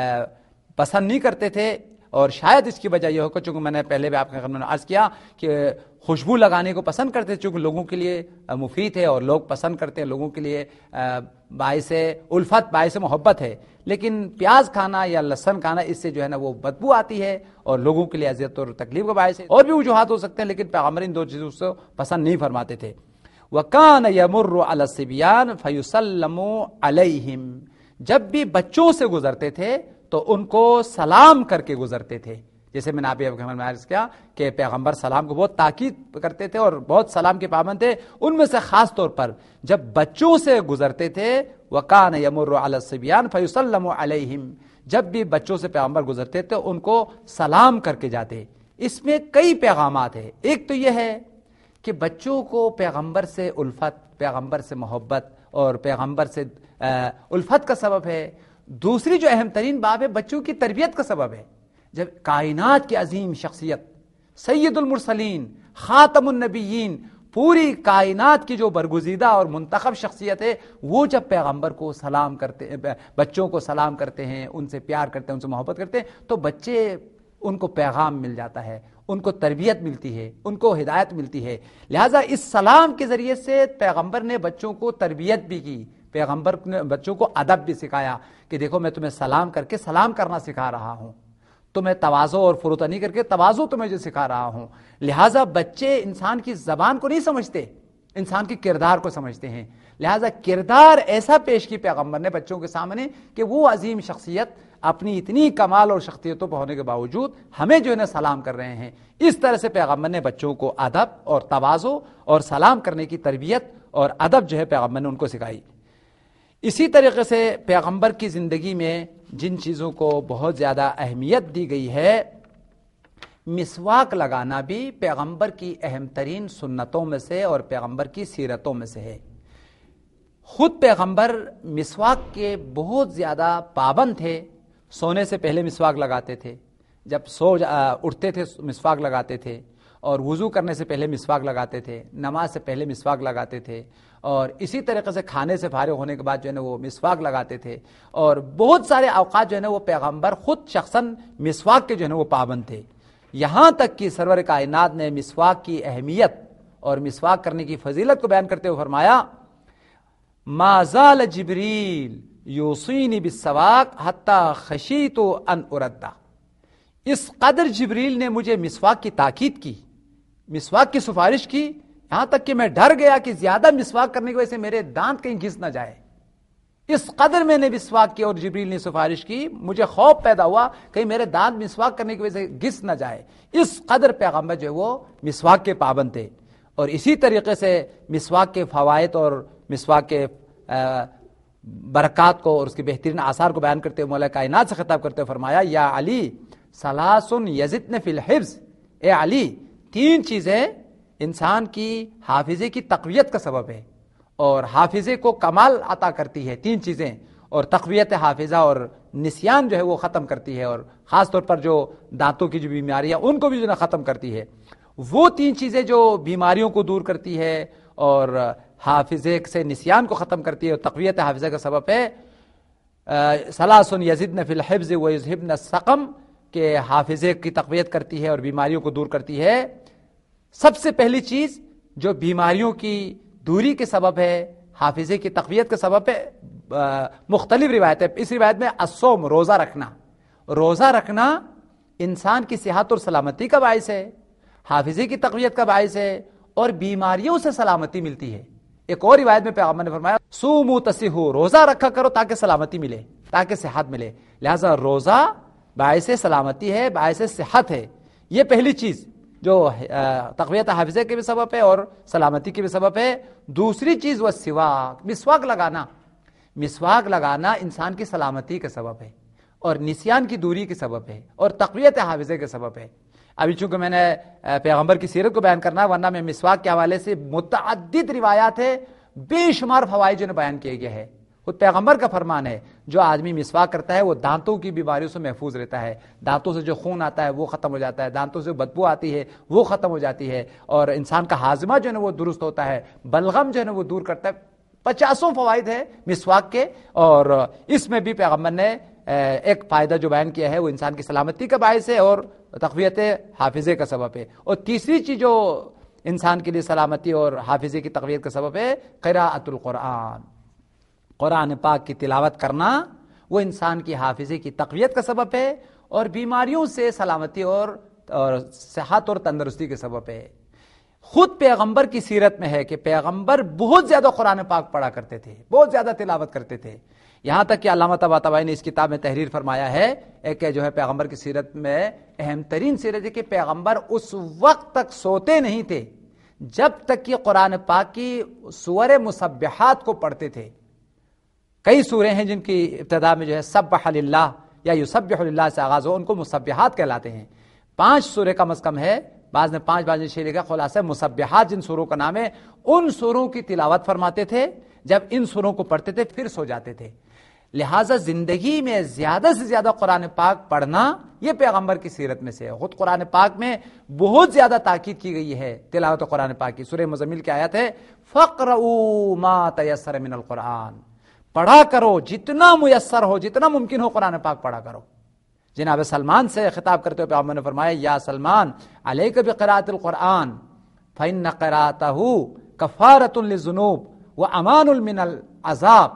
پسند نہیں کرتے تھے۔ اور شاید اس کی وجہ یہ ہو کہ چونکہ میں نے پہلے بھی آپ کے خدمت میں عرض کیا کہ خوشبو لگانے کو پسند کرتے ہیں، چونکہ لوگوں کے لیے مفید ہے اور لوگ پسند کرتے ہیں، لوگوں کے لیے باعث الفت، باعث محبت ہے، لیکن پیاز کھانا یا لہسن کھانا اس سے جو ہے نا وہ بدبو آتی ہے اور لوگوں کے لیے اذیت اور تکلیف کا باعث ہے۔ اور بھی وجوہات ہو سکتے ہیں، لیکن پیغمبر ان دو چیزوں سے پسند نہیں فرماتے تھے۔ وَكَانَ يَمُرُّ عَلَى الصِّبْيَانِ فَيُسَلَّمُ عَلَيْهِمْ، جب بھی بچوں سے گزرتے تھے تو ان کو سلام کر کے گزرتے تھے، جیسے میں نے آپ کو عرض کیا کہ پیغمبر سلام کو بہت تاکید کرتے تھے اور بہت سلام کے پابند تھے۔ ان میں سے خاص طور پر جب بچوں سے گزرتے تھے، وَكَانَ يَمُرُّ عَلَى الصِّبْيَانِ فَيُسَلَّمُ عَلَيْهِمْ، جب بھی بچوں سے پیغمبر گزرتے تھے ان کو سلام کر کے جاتے۔ اس میں کئی پیغامات ہیں۔ ایک تو یہ ہے کہ بچوں کو پیغمبر سے الفت، پیغمبر سے محبت اور پیغمبر سے الفت کا سبب ہے۔ دوسری جو اہم ترین باب ہے، بچوں کی تربیت کا سبب ہے۔ جب کائنات کی عظیم شخصیت، سید المرسلین، خاتم النبیین، پوری کائنات کی جو برگزیدہ اور منتخب شخصیت ہے، وہ جب پیغمبر کو سلام کرتے ہیں، بچوں کو سلام کرتے ہیں، ان سے پیار کرتے ہیں، ان سے محبت کرتے ہیں، تو بچے ان کو پیغام مل جاتا ہے، ان کو تربیت ملتی ہے، ان کو ہدایت ملتی ہے۔ لہٰذا اس سلام کے ذریعے سے پیغمبر نے بچوں کو تربیت بھی کی، پیغمبر نے بچوں کو ادب بھی سکھایا کہ دیکھو میں تمہیں سلام کر کے سلام کرنا سکھا رہا ہوں، تمہیں تواضع اور فروتنی نہیں کر کے تواضع تمہیں جو سکھا رہا ہوں۔ لہٰذا بچے انسان کی زبان کو نہیں سمجھتے، انسان کی کردار کو سمجھتے ہیں۔ لہٰذا کردار ایسا پیش کی پیغمبر نے بچوں کے سامنے کہ وہ عظیم شخصیت اپنی اتنی کمال اور شخصیتوں پر ہونے کے باوجود ہمیں جو ہے نا سلام کر رہے ہیں۔ اس طرح سے پیغمبر نے بچوں کو ادب اور تواضع اور سلام کرنے کی تربیت اور ادب جو ہے پیغمبر نے ان کو سکھائی۔ اسی طریقے سے پیغمبر کی زندگی میں جن چیزوں کو بہت زیادہ اہمیت دی گئی ہے، مسواک لگانا بھی پیغمبر کی اہم ترین سنتوں میں سے اور پیغمبر کی سیرتوں میں سے ہے۔ خود پیغمبر مسواک کے بہت زیادہ پابند تھے، سونے سے پہلے مسواک لگاتے تھے، جب اٹھتے تھے مسواک لگاتے تھے، اور وضو کرنے سے پہلے مسواک لگاتے تھے، نماز سے پہلے مسواک لگاتے تھے، اور اسی طریقے سے کھانے سے فارغ ہونے کے بعد جو ہے نا وہ مسواک لگاتے تھے، اور بہت سارے اوقات جو ہے نا وہ پیغمبر خود شخصاً مسواک کے جو ہے نا وہ پابند تھے۔ یہاں تک کہ سرور کائنات نے مسواک کی اہمیت اور مسواک کرنے کی فضیلت کو بیان کرتے ہوئے فرمایا، ما زال جبریل یوصینی بالسواک حتی خشیت ان اردہ، اس قدر جبریل نے مجھے مسواک کی تاکید کی، مسواک کی سفارش کی، یہاں تک کہ میں ڈر گیا کہ زیادہ مسواک کرنے کی وجہ سے میرے دانت کہیں گھس نہ جائے۔ اس قدر میں نے مسواک کی اور جبریل نے سفارش کی، مجھے خوف پیدا ہوا کہیں میرے دانت مسواک کرنے کی وجہ سے گھس نہ جائے۔ اس قدر پیغمبر جو ہے وہ مسواک کے پابند تھے۔ اور اسی طریقے سے مسواک کے فوائد اور مسواک کے برکات کو اور اس کے بہترین آثار کو بیان کرتے ہوئے مولا کائنات سے خطاب کرتے ہوئے فرمایا یا علی ثلاث یزدن فی الحفظ، اے علی 3 چیزیں انسان کی حافظے کی تقویت کا سبب ہے اور حافظے کو کمال عطا کرتی ہے 3 چیزیں، اور تقویت حافظہ اور نسیان جو ہے وہ ختم کرتی ہے، اور خاص طور پر جو دانتوں کی جو بیماریاں ان کو بھی جو ہے ختم کرتی ہے۔ وہ 3 چیزیں جو بیماریوں کو دور کرتی ہے اور حافظے سے نسیان کو ختم کرتی ہے اور تقویت حافظہ کا سبب ہے، ثلاث یزدن فی الحفظ ویذھبن السقم، کہ حافظے کی تقویت کرتی ہے اور بیماریوں کو دور کرتی ہے۔ سب سے پہلی چیز جو بیماریوں کی دوری کے سبب ہے، حافظے کی تقویت کے سبب ہے، مختلف روایت ہے۔ اس روایت میں الصوم، روزہ رکھنا، روزہ رکھنا انسان کی صحت اور سلامتی کا باعث ہے، حافظے کی تقویت کا باعث ہے اور بیماریوں سے سلامتی ملتی ہے۔ ایک اور روایت میں پیغمبر نے فرمایا صوموا تصحوا، روزہ رکھا کرو تاکہ سلامتی ملے، تاکہ صحت ملے۔ لہذا روزہ باعث سلامتی ہے، باعث صحت ہے۔ یہ پہلی چیز جو تقویت حافظے کے بھی سبب ہے اور سلامتی کے بھی سبب ہے۔ دوسری چیز وہ سواک، مسواک لگانا، مسواک لگانا انسان کی سلامتی کے سبب ہے اور نسیان کی دوری کے سبب ہے اور تقویت حافظے کے سبب ہے۔ ابھی چونکہ میں نے پیغمبر کی سیرت کو بیان کرنا ہے، ورنہ میں مسواک کے حوالے سے متعدد روایات ہے، بے شمار فوائد جو نے بیان کیے گئے ہیں۔ خود پیغمبر کا فرمان ہے جو آدمی مسواک کرتا ہے وہ دانتوں کی بیماریوں سے محفوظ رہتا ہے، دانتوں سے جو خون آتا ہے وہ ختم ہو جاتا ہے، دانتوں سے بدبو آتی ہے وہ ختم ہو جاتی ہے، اور انسان کا ہاضمہ جو ہے وہ درست ہوتا ہے، بلغم جو ہے وہ دور کرتا ہے۔ 50 فوائد ہے مسواک کے، اور اس میں بھی پیغمبر نے ایک فائدہ جو بیان کیا ہے وہ انسان کی سلامتی کا باعث ہے اور تقویت حافظے کا سبب ہے۔ اور تیسری چیز جو انسان کے لیے سلامتی اور حافظے کی تقویت کا سبب ہے، قراءۃ القرآن، قرآن پاک کی تلاوت کرنا، وہ انسان کی حافظے کی تقویت کا سبب ہے اور بیماریوں سے سلامتی اور صحت اور تندرستی کے سبب ہے۔ خود پیغمبر کی سیرت میں ہے کہ پیغمبر بہت زیادہ قرآن پاک پڑھا کرتے تھے، بہت زیادہ تلاوت کرتے تھے، یہاں تک کہ علامہ طباطبائی نے اس کتاب میں تحریر فرمایا ہے ایک جو ہے پیغمبر کی سیرت میں اہم ترین سیرت ہے کہ پیغمبر اس وقت تک سوتے نہیں تھے جب تک کہ قرآن پاک کی سور مسبحات کو پڑھتے تھے۔ کئی سورے ہیں جن کی ابتدا میں جو ہے سبح للہ یا یسبح للہ سے آغاز ہو، ان کو مسبحات کہلاتے ہیں۔ 5 سورے کم از کم ہے، بعض نے 5 بعض نے 6 لکھا، خلاصہ مسبحات جن سوروں کا نام ہے، ان سوروں کی تلاوت فرماتے تھے۔ جب ان سوروں کو پڑھتے تھے پھر سو جاتے تھے۔ لہٰذا زندگی میں زیادہ سے زیادہ قرآن پاک پڑھنا یہ پیغمبر کی سیرت میں سے ہے۔ خود قرآن پاک میں بہت زیادہ تاکید کی گئی ہے تلاوت قرآن پاک کی۔ سورہ مزمل کی آیت ہے فَاقْرَؤُوا مَا تَيَسَّرَ مِنَ الْقُرْآنِ، پڑھا کرو جتنا میسر ہو، جتنا ممکن ہو قرآن پاک پڑھا کرو۔ جناب سلمان سے خطاب کرتے ہوئے پیغمبر نے فرمایا یا سلمان علیک بقراءۃ القرآن فإن قراءتہ کفارۃ للذنوب وامان من العذاب،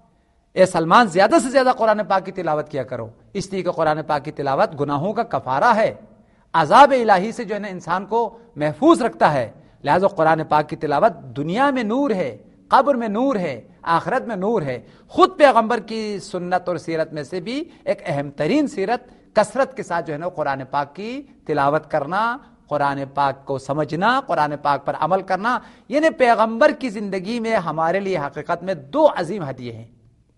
اے سلمان زیادہ سے زیادہ قرآن پاک کی تلاوت کیا کرو، اس لیے کہ قرآن پاک کی تلاوت گناہوں کا کفارہ ہے، عذاب الہی سے جو ہے نا انسان کو محفوظ رکھتا ہے۔ لہذا قرآن پاک کی تلاوت دنیا میں نور ہے، قبر میں نور ہے، آخرت میں نور ہے۔ خود پیغمبر کی سنت اور سیرت میں سے بھی ایک اہم ترین سیرت کثرت کے ساتھ جو ہے نا قرآن پاک کی تلاوت کرنا، قرآن پاک کو سمجھنا، قرآن پاک پر عمل کرنا، یعنی پیغمبر کی زندگی میں ہمارے لیے حقیقت میں 2 عظیم ہدیے ہیں۔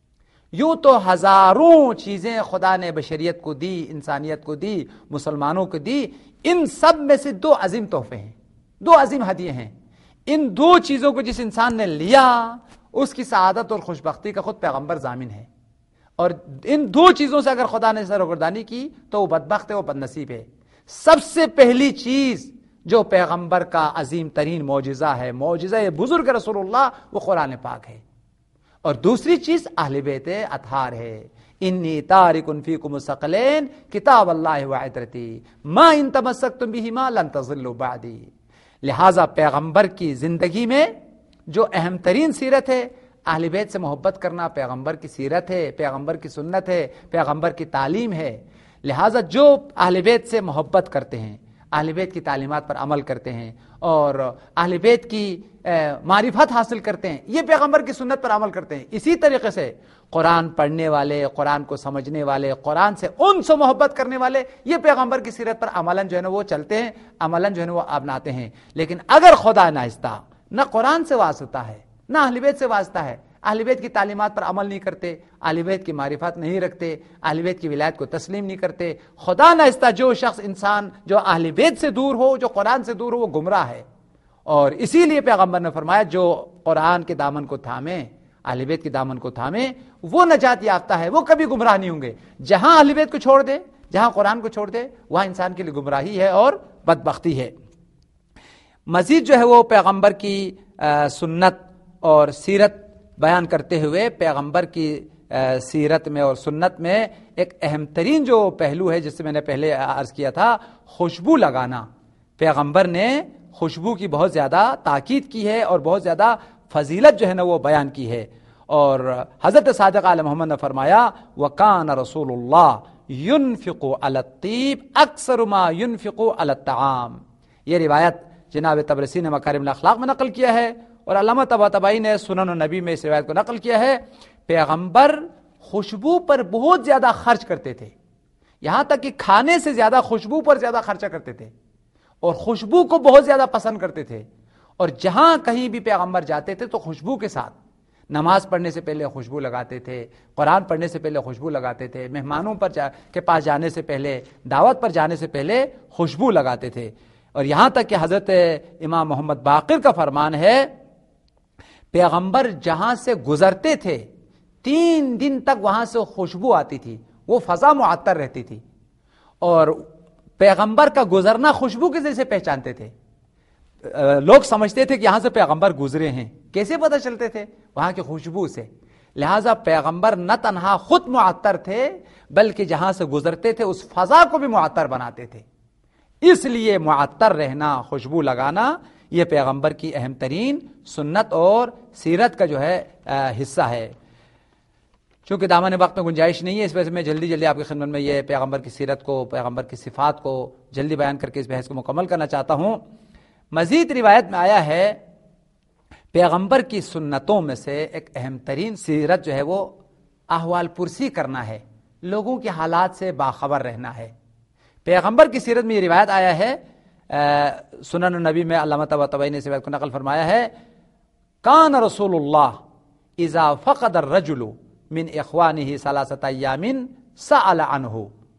یوں تو ہزاروں چیزیں خدا نے بشریت کو دی، انسانیت کو دی، مسلمانوں کو دی، ان سب میں سے 2 عظیم تحفے ہیں، 2 عظیم ہدیے ہیں۔ ان 2 چیزوں کو جس انسان نے لیا اس کی سعادت اور خوشبختی کا خود پیغمبر ضامن ہے، اور ان 2 چیزوں سے اگر خدا نے سرگردانی کی تو وہ بدبخت ہے، وہ بد نصیب ہے۔ سب سے پہلی چیز جو پیغمبر کا عظیم ترین معجزہ ہے، معجزہ بزرگ رسول اللہ، وہ قرآن پاک ہے، اور دوسری چیز اہل بیت اطہار ہے۔ انی تارک فیکم الثقلین کتاب اللہ وعترتی ما ان تمسکتم بہما لن تضلوا بعدی۔ لہذا پیغمبر کی زندگی میں جو اہم ترین سیرت ہے، اہل بیت سے محبت کرنا پیغمبر کی سیرت ہے، پیغمبر کی سنت ہے، پیغمبر کی تعلیم ہے۔ لہذا جو اہل بیت سے محبت کرتے ہیں، اہل بیت کی تعلیمات پر عمل کرتے ہیں اور اہل بیت کی معرفت حاصل کرتے ہیں، یہ پیغمبر کی سنت پر عمل کرتے ہیں۔ اسی طریقے سے قرآن پڑھنے والے، قرآن کو سمجھنے والے، قرآن سے انس و محبت کرنے والے، یہ پیغمبر کی سیرت پر عملاً جو ہے نا وہ چلتے ہیں، عملاً جو ہے نا وہ اپناتے ہیں۔ لیکن اگر خدا ناخواستہ نہ قرآن سے واسطہ ہے نہ اہل بیت سے واسطہ ہے، اہل بیت کی تعلیمات پر عمل نہیں کرتے، اہل بیت کی معرفت نہیں رکھتے، اہل بیت کی ولایت کو تسلیم نہیں کرتے، خدا ناخواستہ جو شخص انسان جو اہل بیت سے دور ہو، جو قرآن سے دور ہو، وہ گمراہ ہے۔ اور اسی لیے پیغمبر نے فرمایا جو قرآن کے دامن کو تھامے، اہل بیت کے دامن کو تھامے، وہ نجات یافتہ ہے، وہ کبھی گمراہ نہیں ہوں گے۔ جہاں اہل بیت کو چھوڑ دے، جہاں قرآن کو چھوڑ دے، وہاں انسان کے لیے گمراہی ہے اور بدبختی ہے۔ مزید جو ہے وہ پیغمبر کی سنت اور سیرت بیان کرتے ہوئے پیغمبر کی سیرت میں اور سنت میں ایک اہم ترین جو پہلو ہے، جس سے میں نے پہلے عرض کیا تھا، خوشبو لگانا۔ پیغمبر نے خوشبو کی بہت زیادہ تاکید کی ہے اور بہت زیادہ فضیلت جو ہے نا وہ بیان کی ہے۔ اور حضرت صادق آل محمد نے فرمایا وَكَانَ رسول اللہ ينفق علی الطیب اکثر ما ينفق علی الطعام۔ یہ روایت جناب طبرسی نے مکارم الاخلاق میں نقل کیا ہے اور علامہ طباطبائی نے سنن النبی میں اس روایت کو نقل کیا ہے۔ پیغمبر خوشبو پر بہت زیادہ خرچ کرتے تھے، یہاں تک کہ کھانے سے زیادہ خوشبو پر زیادہ خرچہ کرتے تھے اور خوشبو کو بہت زیادہ پسند کرتے تھے۔ اور جہاں کہیں بھی پیغمبر جاتے تھے تو خوشبو کے ساتھ، نماز پڑھنے سے پہلے خوشبو لگاتے تھے، قرآن پڑھنے سے پہلے خوشبو لگاتے تھے، مہمانوں کے پاس جانے سے پہلے، دعوت پر جانے سے پہلے خوشبو لگاتے تھے۔ اور یہاں تک کہ حضرت امام محمد باقر کا فرمان ہے پیغمبر جہاں سے گزرتے تھے 3 دن تک وہاں سے خوشبو آتی تھی، وہ فضا معطر رہتی تھی اور پیغمبر کا گزرنا خوشبو کے ذریعے سے پہچانتے تھے۔ لوگ سمجھتے تھے کہ یہاں سے پیغمبر گزرے ہیں، کیسے پتہ چلتے تھے؟ وہاں کی خوشبو سے۔ لہٰذا پیغمبر نہ تنہا خود معطر تھے بلکہ جہاں سے گزرتے تھے اس فضا کو بھی معطر بناتے تھے۔ اس لیے معطر رہنا، خوشبو لگانا، یہ پیغمبر کی اہم ترین سنت اور سیرت کا جو ہے حصہ ہے۔ چونکہ دامن وقت میں گنجائش نہیں ہے، اس وجہ سے میں جلدی آپ کی خدمت میں یہ پیغمبر کی سیرت کو، پیغمبر کی صفات کو جلدی بیان کر کے اس بحث کو مکمل کرنا چاہتا ہوں۔ مزید روایت میں آیا ہے پیغمبر کی سنتوں میں سے ایک اہم ترین سیرت جو ہے وہ احوال پرسی کرنا ہے، لوگوں کے حالات سے باخبر رہنا ہے۔ پیغمبر کی سیرت میں یہ روایت آیا ہے، سنن النبی میں علامہ طباطبائی نے اس روایت کو نقل فرمایا ہے، کان رسول اللہ اذا فقد الرجل من اخوانه 3 ایام سأل عنه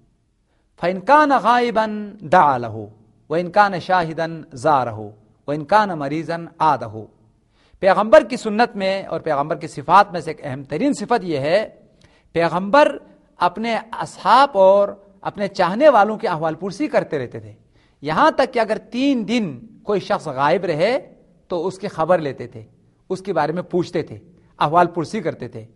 فإن كان غائبا دعا له وإن كان شاهدا زاره وإن كان مريضا عاده۔ پیغمبر کی سنت میں اور پیغمبر کی صفات میں سے ایک اہم ترین صفت یہ ہے، پیغمبر اپنے اصحاب اور اپنے چاہنے والوں کی احوال پرسی کرتے رہتے تھے، یہاں تک کہ اگر 3 دن کوئی شخص غائب رہے تو اس کی خبر لیتے تھے، اس کے بارے میں پوچھتے تھے، احوال پرسی کرتے تھے۔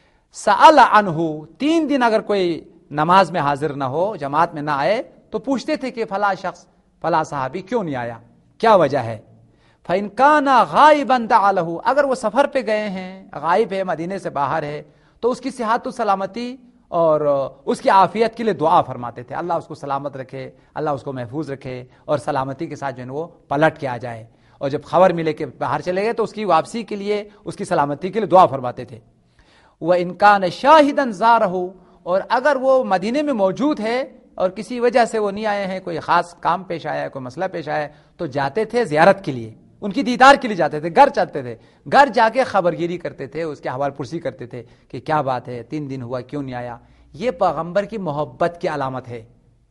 سأل عنہ، 3 دن اگر کوئی نماز میں حاضر نہ ہو، جماعت میں نہ آئے تو پوچھتے تھے کہ فلاں شخص، فلاں صحابی کیوں نہیں آیا، کیا وجہ ہے؟ فإن كان غائبا دعا له، اگر وہ سفر پہ گئے ہیں، غائب ہے، مدینے سے باہر ہے، تو اس کی صحت و سلامتی اور اس کی عافیت کے لیے دعا فرماتے تھے، اللہ اس کو سلامت رکھے، اللہ اس کو محفوظ رکھے اور سلامتی کے ساتھ جو ہے وہ پلٹ کے آ جائے۔ اور جب خبر ملے کہ باہر چلے گئے تو اس کی واپسی کے لیے، اس کی سلامتی کے لیے دعا فرماتے تھے۔ وَإِن كَانَ شَاهِدًا زَارَهُ، اور اگر وہ مدینے میں موجود ہے اور کسی وجہ سے وہ نہیں آئے ہیں، کوئی خاص کام پیش آیا ہے، کوئی مسئلہ پیش آیا ہے، تو جاتے تھے زیارت کے لیے، ان کی دیدار کے لیے جاتے تھے، گھر چلتے تھے، گھر جا کے خبرگیری کرتے تھے، اس کے احوال پرسی کرتے تھے کہ کیا بات ہے، 3 دن ہوا کیوں نہیں آیا۔ یہ پیغمبر کی محبت کی علامت ہے۔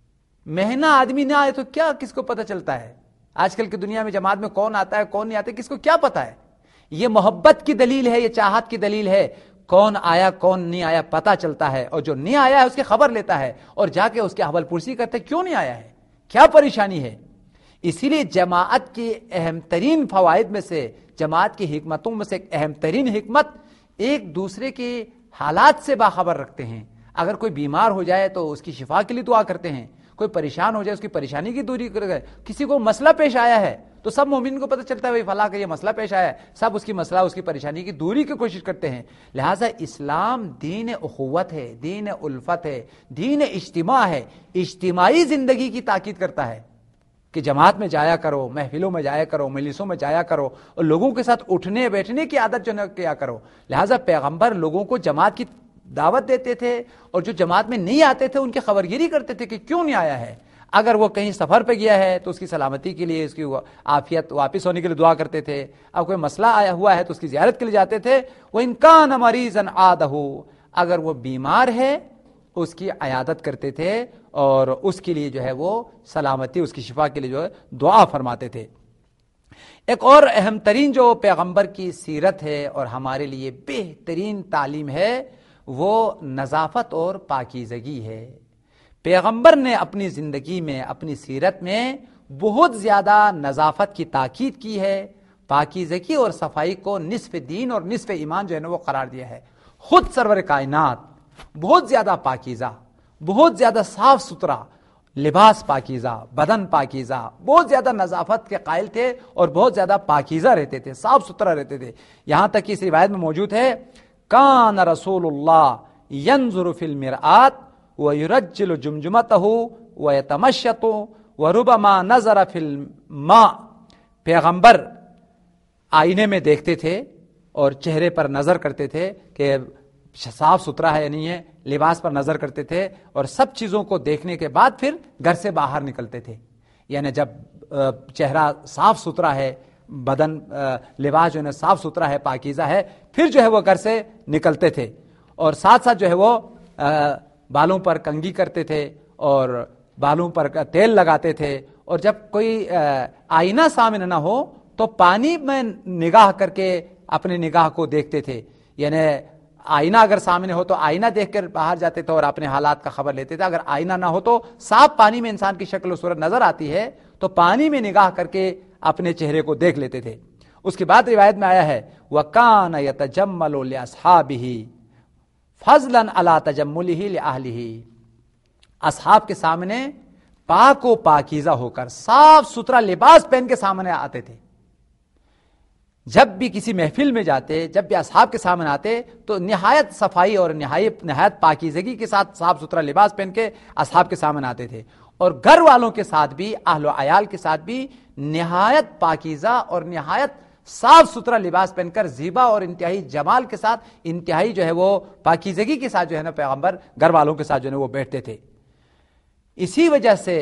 مہینہ آدمی نہ آئے تو کیا کس کو پتہ چلتا ہے؟ آج کل کی دنیا میں جماعت میں کون آتا ہے کون نہیں آتا، کس کو کیا پتا ہے؟ یہ محبت کی دلیل ہے، یہ چاہت کی دلیل ہے۔ کون آیا کون نہیں آیا پتا چلتا ہے، اور جو نہیں آیا ہے اس کی خبر لیتا ہے اور جا کے اس کے احوال پرسی کرتے کیوں نہیں آیا ہے، کیا پریشانی ہے۔ اسی لیے جماعت کی اہم ترین فوائد میں سے، جماعت کی حکمتوں میں سے ایک اہم ترین حکمت، ایک دوسرے کے حالات سے باخبر رکھتے ہیں۔ اگر کوئی بیمار ہو جائے تو اس کی شفا کے لیے دعا کرتے ہیں، کوئی پریشان ہو جائے اس کی پریشانی کی دوری کر گئے، کسی کو مسئلہ پیش آیا ہے تو سب مومن کو پتہ چلتا ہے بھائی فلاں کا یہ مسئلہ پیش آیا ہے، سب اس کی مسئلہ اس کی پریشانی کی دوری کی کوشش کرتے ہیں۔ لہٰذا اسلام دین اخوت ہے، دین الفت ہے، دین اجتماع ہے، اجتماعی زندگی کی تاکید کرتا ہے۔ کہ جماعت میں جایا کرو، محفلوں میں جایا کرو، مجلسوں میں جایا کرو، اور لوگوں کے ساتھ اٹھنے بیٹھنے کی عادت جو کیا کرو۔ لہٰذا پیغمبر لوگوں کو جماعت کی دعوت دیتے تھے، اور جو جماعت میں نہیں آتے تھے ان کی خبرگیری کرتے تھے کہ کیوں نہیں آیا ہے۔ اگر وہ کہیں سفر پہ گیا ہے تو اس کی سلامتی کے لیے، اس کی عافیت واپس ہونے کے لیے دعا کرتے تھے۔ اب کوئی مسئلہ آیا ہوا ہے تو اس کی زیارت کے لیے جاتے تھے۔ وَإِن كَانَ مَرِيضًا عَادَهُ، اگر وہ بیمار ہے اس کی عیادت کرتے تھے، اور اس کے لیے جو ہے وہ سلامتی، اس کی شفا کے لیے جو ہے دعا فرماتے تھے۔ ایک اور اہم ترین جو پیغمبر کی سیرت ہے اور ہمارے لیے بہترین تعلیم ہے، وہ نظافت اور پاکیزگی ہے۔ پیغمبر نے اپنی زندگی میں، اپنی سیرت میں بہت زیادہ نظافت کی تاکید کی ہے، پاکیزگی اور صفائی کو نصف دین اور نصف ایمان جو ہے نا وہ قرار دیا ہے۔ خود سرور کائنات بہت زیادہ پاکیزہ، بہت زیادہ صاف ستھرا، لباس پاکیزہ، بدن پاکیزہ، بہت زیادہ نظافت کے قائل تھے اور بہت زیادہ پاکیزہ رہتے تھے، صاف ستھرا رہتے تھے۔ یہاں تک کہ اس روایت میں موجود ہے، کان رسول اللہ ینظر فی المرآۃ ویرجل جمجمتہ ویتمشط وربما نظر فی الماء، پیغمبر آئینے میں دیکھتے تھے اور چہرے پر نظر کرتے تھے کہ صاف ستھرا ہے یا نہیں ہے، لباس پر نظر کرتے تھے، اور سب چیزوں کو دیکھنے کے بعد پھر گھر سے باہر نکلتے تھے۔ یعنی جب چہرہ صاف ستھرا ہے، بدن لباس جو ہے صاف ستھرا ہے، پاکیزہ ہے، پھر جو ہے وہ گھر سے نکلتے تھے، اور ساتھ ساتھ جو ہے وہ بالوں پر کنگھی کرتے تھے اور بالوں پر تیل لگاتے تھے، اور جب کوئی آئینہ سامنے نہ ہو تو پانی میں نگاہ کر کے اپنے نگاہ کو دیکھتے تھے۔ یعنی آئینہ اگر سامنے ہو تو آئینہ دیکھ کر باہر جاتے تھے اور اپنے حالات کا خبر لیتے تھے۔ اگر آئینہ نہ ہو تو صاف پانی میں انسان کی شکل و صورت نظر آتی ہے تو پانی میں نگاہ کر کے اپنے چہرے کو دیکھ لیتے تھے۔ اس کے بعد روایت میں آیا ہے وَكَانَ يَتَجَمَّلُ لِأَصْحَابِهِ فَضْلًا عَلَى تَجَمُّلِهِ لِأَهْلِهِ، اصحاب کے سامنے پاک و پاکیزہ ہو کر صاف ستھرا لباس پہن کے سامنے آتے تھے۔ جب بھی کسی محفل میں جاتے، جب بھی اصحاب کے سامنے آتے تو نہایت صفائی اور نہایت پاکیزگی کے ساتھ صاف ستھرا لباس پہن کے اصحاب کے سامنے آتے تھے، اور گھر والوں کے ساتھ بھی، اہل و عیال کے ساتھ بھی نہایت پاکیزہ اور نہایت صاف ستھرا لباس پہن کر زیبا اور انتہائی جمال کے ساتھ، انتہائی جو ہے وہ پاکیزگی کے ساتھ جو ہے نا پیغمبر گھر والوں کے ساتھ جو ہے وہ بیٹھتے تھے۔ اسی وجہ سے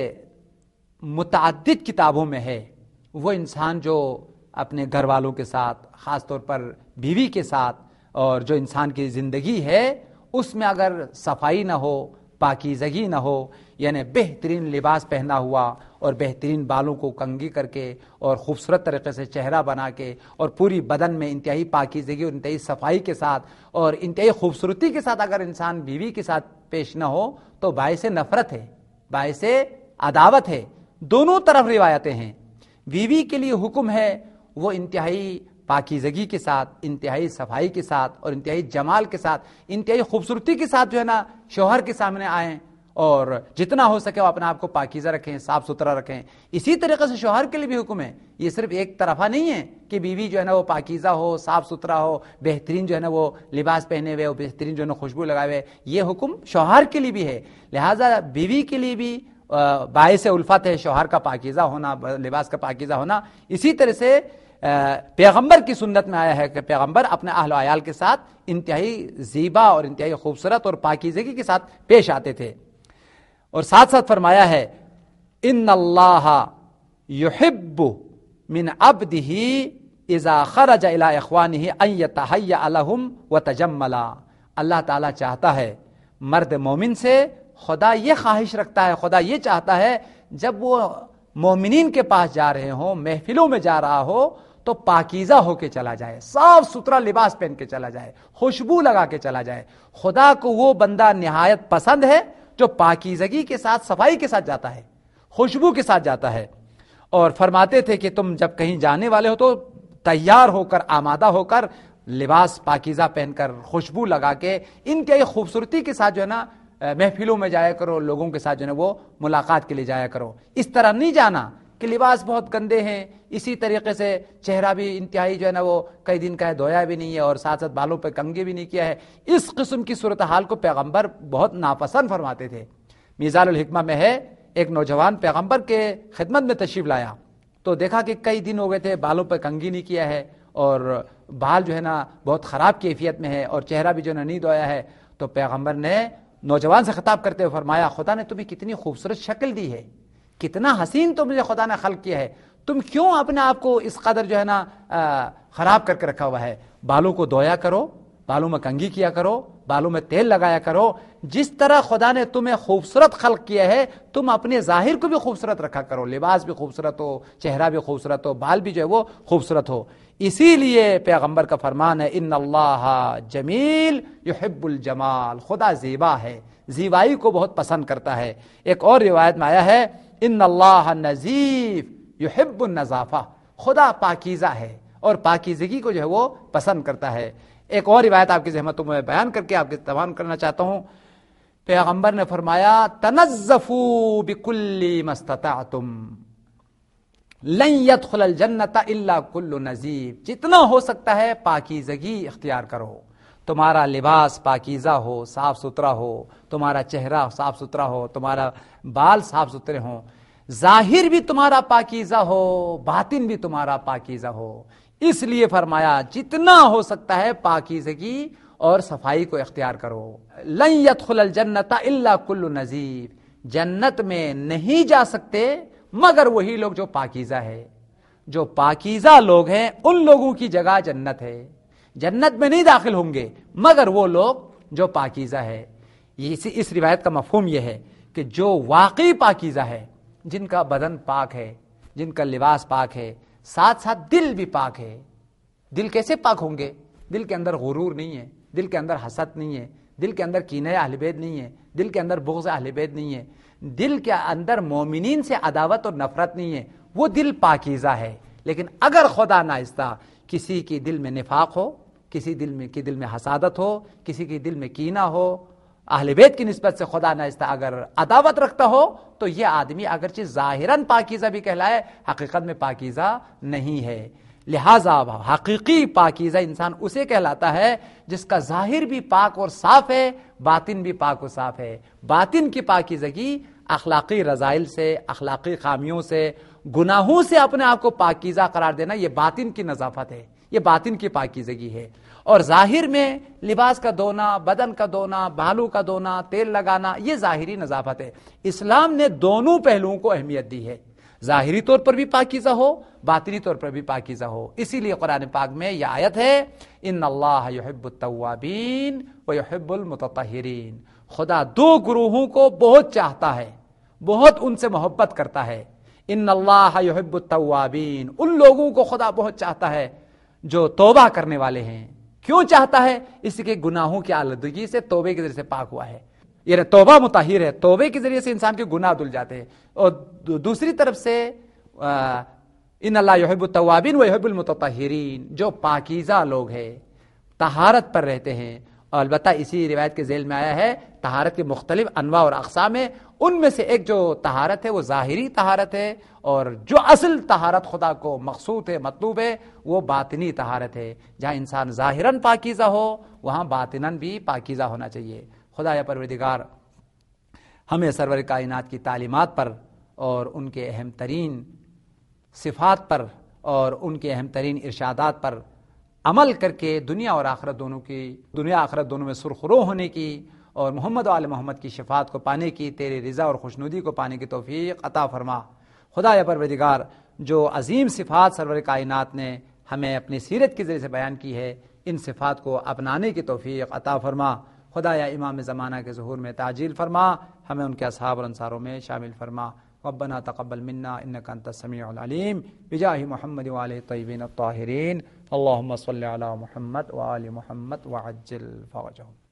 متعدد کتابوں میں ہے وہ انسان جو اپنے گھر والوں کے ساتھ، خاص طور پر بیوی کے ساتھ، اور جو انسان کی زندگی ہے اس میں اگر صفائی نہ ہو، پاکیزگی نہ ہو، یعنی بہترین لباس پہنا ہوا اور بہترین بالوں کو کنگھی کر کے اور خوبصورت طریقے سے چہرہ بنا کے اور پوری بدن میں انتہائی پاکیزگی اور انتہائی صفائی کے ساتھ اور انتہائی خوبصورتی کے ساتھ اگر انسان بیوی کے ساتھ پیش نہ ہو تو باعث نفرت ہے، باعث عداوت ہے۔ دونوں طرف روایتیں ہیں۔ بیوی کے لیے حکم ہے وہ انتہائی پاکیزگی کے ساتھ، انتہائی صفائی کے ساتھ اور انتہائی جمال کے ساتھ، انتہائی خوبصورتی کے ساتھ جو ہے نا شوہر کے سامنے آئیں، اور جتنا ہو سکے وہ اپنے آپ کو پاکیزہ رکھیں، صاف ستھرا رکھیں۔ اسی طریقے سے شوہر کے لیے بھی حکم ہے، یہ صرف ایک طرفہ نہیں ہے کہ بیوی جو ہے نا وہ پاکیزہ ہو، صاف ستھرا ہو، بہترین جو ہے نا وہ لباس پہنے ہوئے، بہترین جو ہے نا خوشبو لگائے ہوئے، یہ حکم شوہر کے لیے بھی ہے۔ لہٰذا بیوی کے لیے بھی باعث الفت ہے شوہر کا پاکیزہ ہونا، لباس کا پاکیزہ ہونا۔ اسی طرح سے پیغمبر کی سنت میں آیا ہے کہ پیغمبر اپنے اہل و عیال کے ساتھ انتہائی زیبا اور انتہائی خوبصورت اور پاکیزگی کے ساتھ پیش آتے تھے، اور ساتھ ساتھ فرمایا ہے ان اللہ یحب من عبدہ اذا خرج الی اخوانہ ان یتہیأ لہم وتجملا، اللہ تعالیٰ چاہتا ہے مرد مومن سے، خدا یہ خواہش رکھتا ہے، خدا یہ چاہتا ہے جب وہ مومنین کے پاس جا رہے ہوں، محفلوں میں جا رہا ہو تو پاکیزہ ہو کے چلا جائے، صاف ستھرا لباس پہن کے چلا جائے، خوشبو لگا کے چلا جائے۔ خدا کو وہ بندہ نہایت پسند ہے جو پاکیزگی کے ساتھ، صفائی کے ساتھ جاتا ہے، خوشبو کے ساتھ جاتا ہے۔ اور فرماتے تھے کہ تم جب کہیں جانے والے ہو تو تیار ہو کر، آمادہ ہو کر، لباس پاکیزہ پہن کر، خوشبو لگا کے، انتہائی خوبصورتی کے ساتھ جو ہے نا محفلوں میں جایا کرو، لوگوں کے ساتھ جو ہے وہ ملاقات کے لیے جایا کرو۔ اس طرح نہیں جانا کہ لباس بہت گندے ہیں، اسی طریقے سے چہرہ بھی انتہائی جو ہے نا وہ کئی دن کا ہے، دھویا بھی نہیں ہے، اور ساتھ ساتھ بالوں پہ کنگھی بھی نہیں کیا ہے۔ اس قسم کی صورتحال کو پیغمبر بہت ناپسند فرماتے تھے۔ میزان الحکمہ میں ہے ایک نوجوان پیغمبر کے خدمت میں تشریف لایا تو دیکھا کہ کئی دن ہو گئے تھے بالوں پہ کنگھی نہیں کیا ہے اور بال جو ہے نا بہت خراب کیفیت میں ہے اور چہرہ بھی جو ہے نہیں دھویا ہے. تو پیغمبر نے نوجوان سے خطاب کرتے ہوئے فرمایا خدا نے تمہیں کتنی خوبصورت شکل دی ہے, کتنا حسین تمہیں خدا نے خلق کیا ہے, تم کیوں اپنے آپ کو اس قدر جو ہے نا خراب کر کے رکھا ہوا ہے. بالوں کو دھویا کرو, بالوں میں کنگھی کیا کرو, بالوں میں تیل لگایا کرو. جس طرح خدا نے تمہیں خوبصورت خلق کیا ہے تم اپنے ظاہر کو بھی خوبصورت رکھا کرو, لباس بھی خوبصورت ہو, چہرہ بھی خوبصورت ہو, بال بھی جو ہے وہ خوبصورت ہو. اسی لیے پیغمبر کا فرمان ہے ان اللہ جمیل یحب الجمال, خدا زیبا ہے, زیبائی کو بہت پسند کرتا ہے. ایک اور روایت میں آیا ہے ان اللہ نظیف یحب النظافہ, خدا پاکیزہ ہے اور پاکیزگی کو جو ہے وہ پسند کرتا ہے. ایک اور روایت آپ کی ذہمتوں میں بیان کر کے آپ کے تمام کرنا چاہتا ہوں. پیغمبر نے فرمایا تنظفوا بکل ما استطعتم لن يدخل الجنت الا كل نظیف, جتنا ہو سکتا ہے پاکیزگی اختیار کرو. تمہارا لباس پاکیزہ ہو, صاف ستھرا ہو, تمہارا چہرہ صاف ستھرا ہو, تمہارا بال صاف ستھرے ہوں, ظاہر بھی تمہارا پاکیزہ ہو, باطن بھی تمہارا پاکیزہ ہو. اس لیے فرمایا جتنا ہو سکتا ہے پاکیزگی اور صفائی کو اختیار کرو. لن يدخل الجنت الا كل نظیف, جنت میں نہیں جا سکتے مگر وہی لوگ جو پاکیزہ ہے. جو پاکیزہ لوگ ہیں ان لوگوں کی جگہ جنت ہے. جنت میں نہیں داخل ہوں گے مگر وہ لوگ جو پاکیزہ ہے. اس روایت کا مفہوم یہ ہے کہ جو واقعی پاکیزہ ہے, جن کا بدن پاک ہے, جن کا لباس پاک ہے, ساتھ ساتھ دل بھی پاک ہے. دل کیسے پاک ہوں گے؟ دل کے اندر غرور نہیں ہے, دل کے اندر حسد نہیں ہے, دل کے اندر کینہ اہل بیت نہیں ہے, دل کے اندر بغض اہل بیت نہیں ہے, دل کے اندر مومنین سے عداوت اور نفرت نہیں ہے. وہ دل پاکیزہ ہے. لیکن اگر خدا ناخواستہ کسی کے دل میں نفاق ہو, کسی دل میں حسادت ہو, کسی کے دل میں کینہ ہو, اہل بیت کی نسبت سے خدا ناخواستہ اگر عداوت رکھتا ہو تو یہ آدمی اگرچہ ظاہراً پاکیزہ بھی کہلائے حقیقت میں پاکیزہ نہیں ہے. لہذا حقیقی پاکیزہ انسان اسے کہلاتا ہے جس کا ظاہر بھی پاک اور صاف ہے, باطن بھی پاک اور صاف ہے. باطن کی پاکیزگی اخلاقی رذائل سے, اخلاقی خامیوں سے, گناہوں سے اپنے آپ کو پاکیزہ قرار دینا, یہ باطن کی نظافت ہے, یہ باطن کی پاکیزگی ہے. اور ظاہر میں لباس کا دھونا, بدن کا دھونا, بالوں کا دھونا, تیل لگانا, یہ ظاہری نظافت ہے. اسلام نے دونوں پہلوؤں کو اہمیت دی ہے, ظاہری طور پر بھی پاکیزہ ہو, باطنی طور پر بھی پاکیزہ ہو. اسی لیے قرآن پاک میں یہ آیت ہے ان اللہ یحب التوابین ویحب المتطہرین, خدا دو گروہوں کو بہت چاہتا ہے, بہت ان سے محبت کرتا ہے. ان اللہ یحب التوابین, ان لوگوں کو خدا بہت چاہتا ہے جو توبہ کرنے والے ہیں. کیوں چاہتا ہے؟ اس کے گناہوں کی آلودگی سے توبے کے ذریعے سے پاک ہوا ہے. یہ توبہ مطہر ہے, توبے کے ذریعے سے انسان کے گناہ دھل جاتے ہیں. اور دوسری طرف سے ان اللہ یحب التوابین ویحب المتطہرین, جو پاکیزہ لوگ ہیں, طہارت پر رہتے ہیں. اور البتہ اسی روایت کے ذیل میں آیا ہے طہارت کے مختلف انواع اور اقسام ہیں. ان میں سے ایک جو طہارت ہے وہ ظاہری طہارت ہے, اور جو اصل طہارت خدا کو مقصود ہے, مطلوب ہے, وہ باطنی طہارت ہے. جہاں انسان ظاہراً پاکیزہ ہو وہاں باطناً بھی پاکیزہ ہونا چاہیے. خدا یا پروردگار ہمیں سرور کائنات کی تعلیمات پر اور ان کے اہم ترین صفات پر اور ان کے اہم ترین ارشادات پر عمل کر کے دنیا اور آخرت دونوں میں سرخرو ہونے کی اور محمد و آل محمد کی شفاعت کو پانے کی, تیرے رضا اور خوشنودی کو پانے کی توفیق عطا فرما. خدا یا پروردگار جو عظیم صفات سرور کائنات نے ہمیں اپنی سیرت کے ذریعے سے بیان کی ہے, ان صفات کو اپنانے کی توفیق عطا فرما. خدا یا امام زمانہ کے ظہور میں تعجیل فرما, ہمیں ان کے اصحاب اور انصاروں میں شامل فرما. ربنا تقبل منا انك انت السميع العليم بجاه محمد وآله الطيبين الطاهرين. اللهم صل على محمد وآل محمد وعجل فرجهم.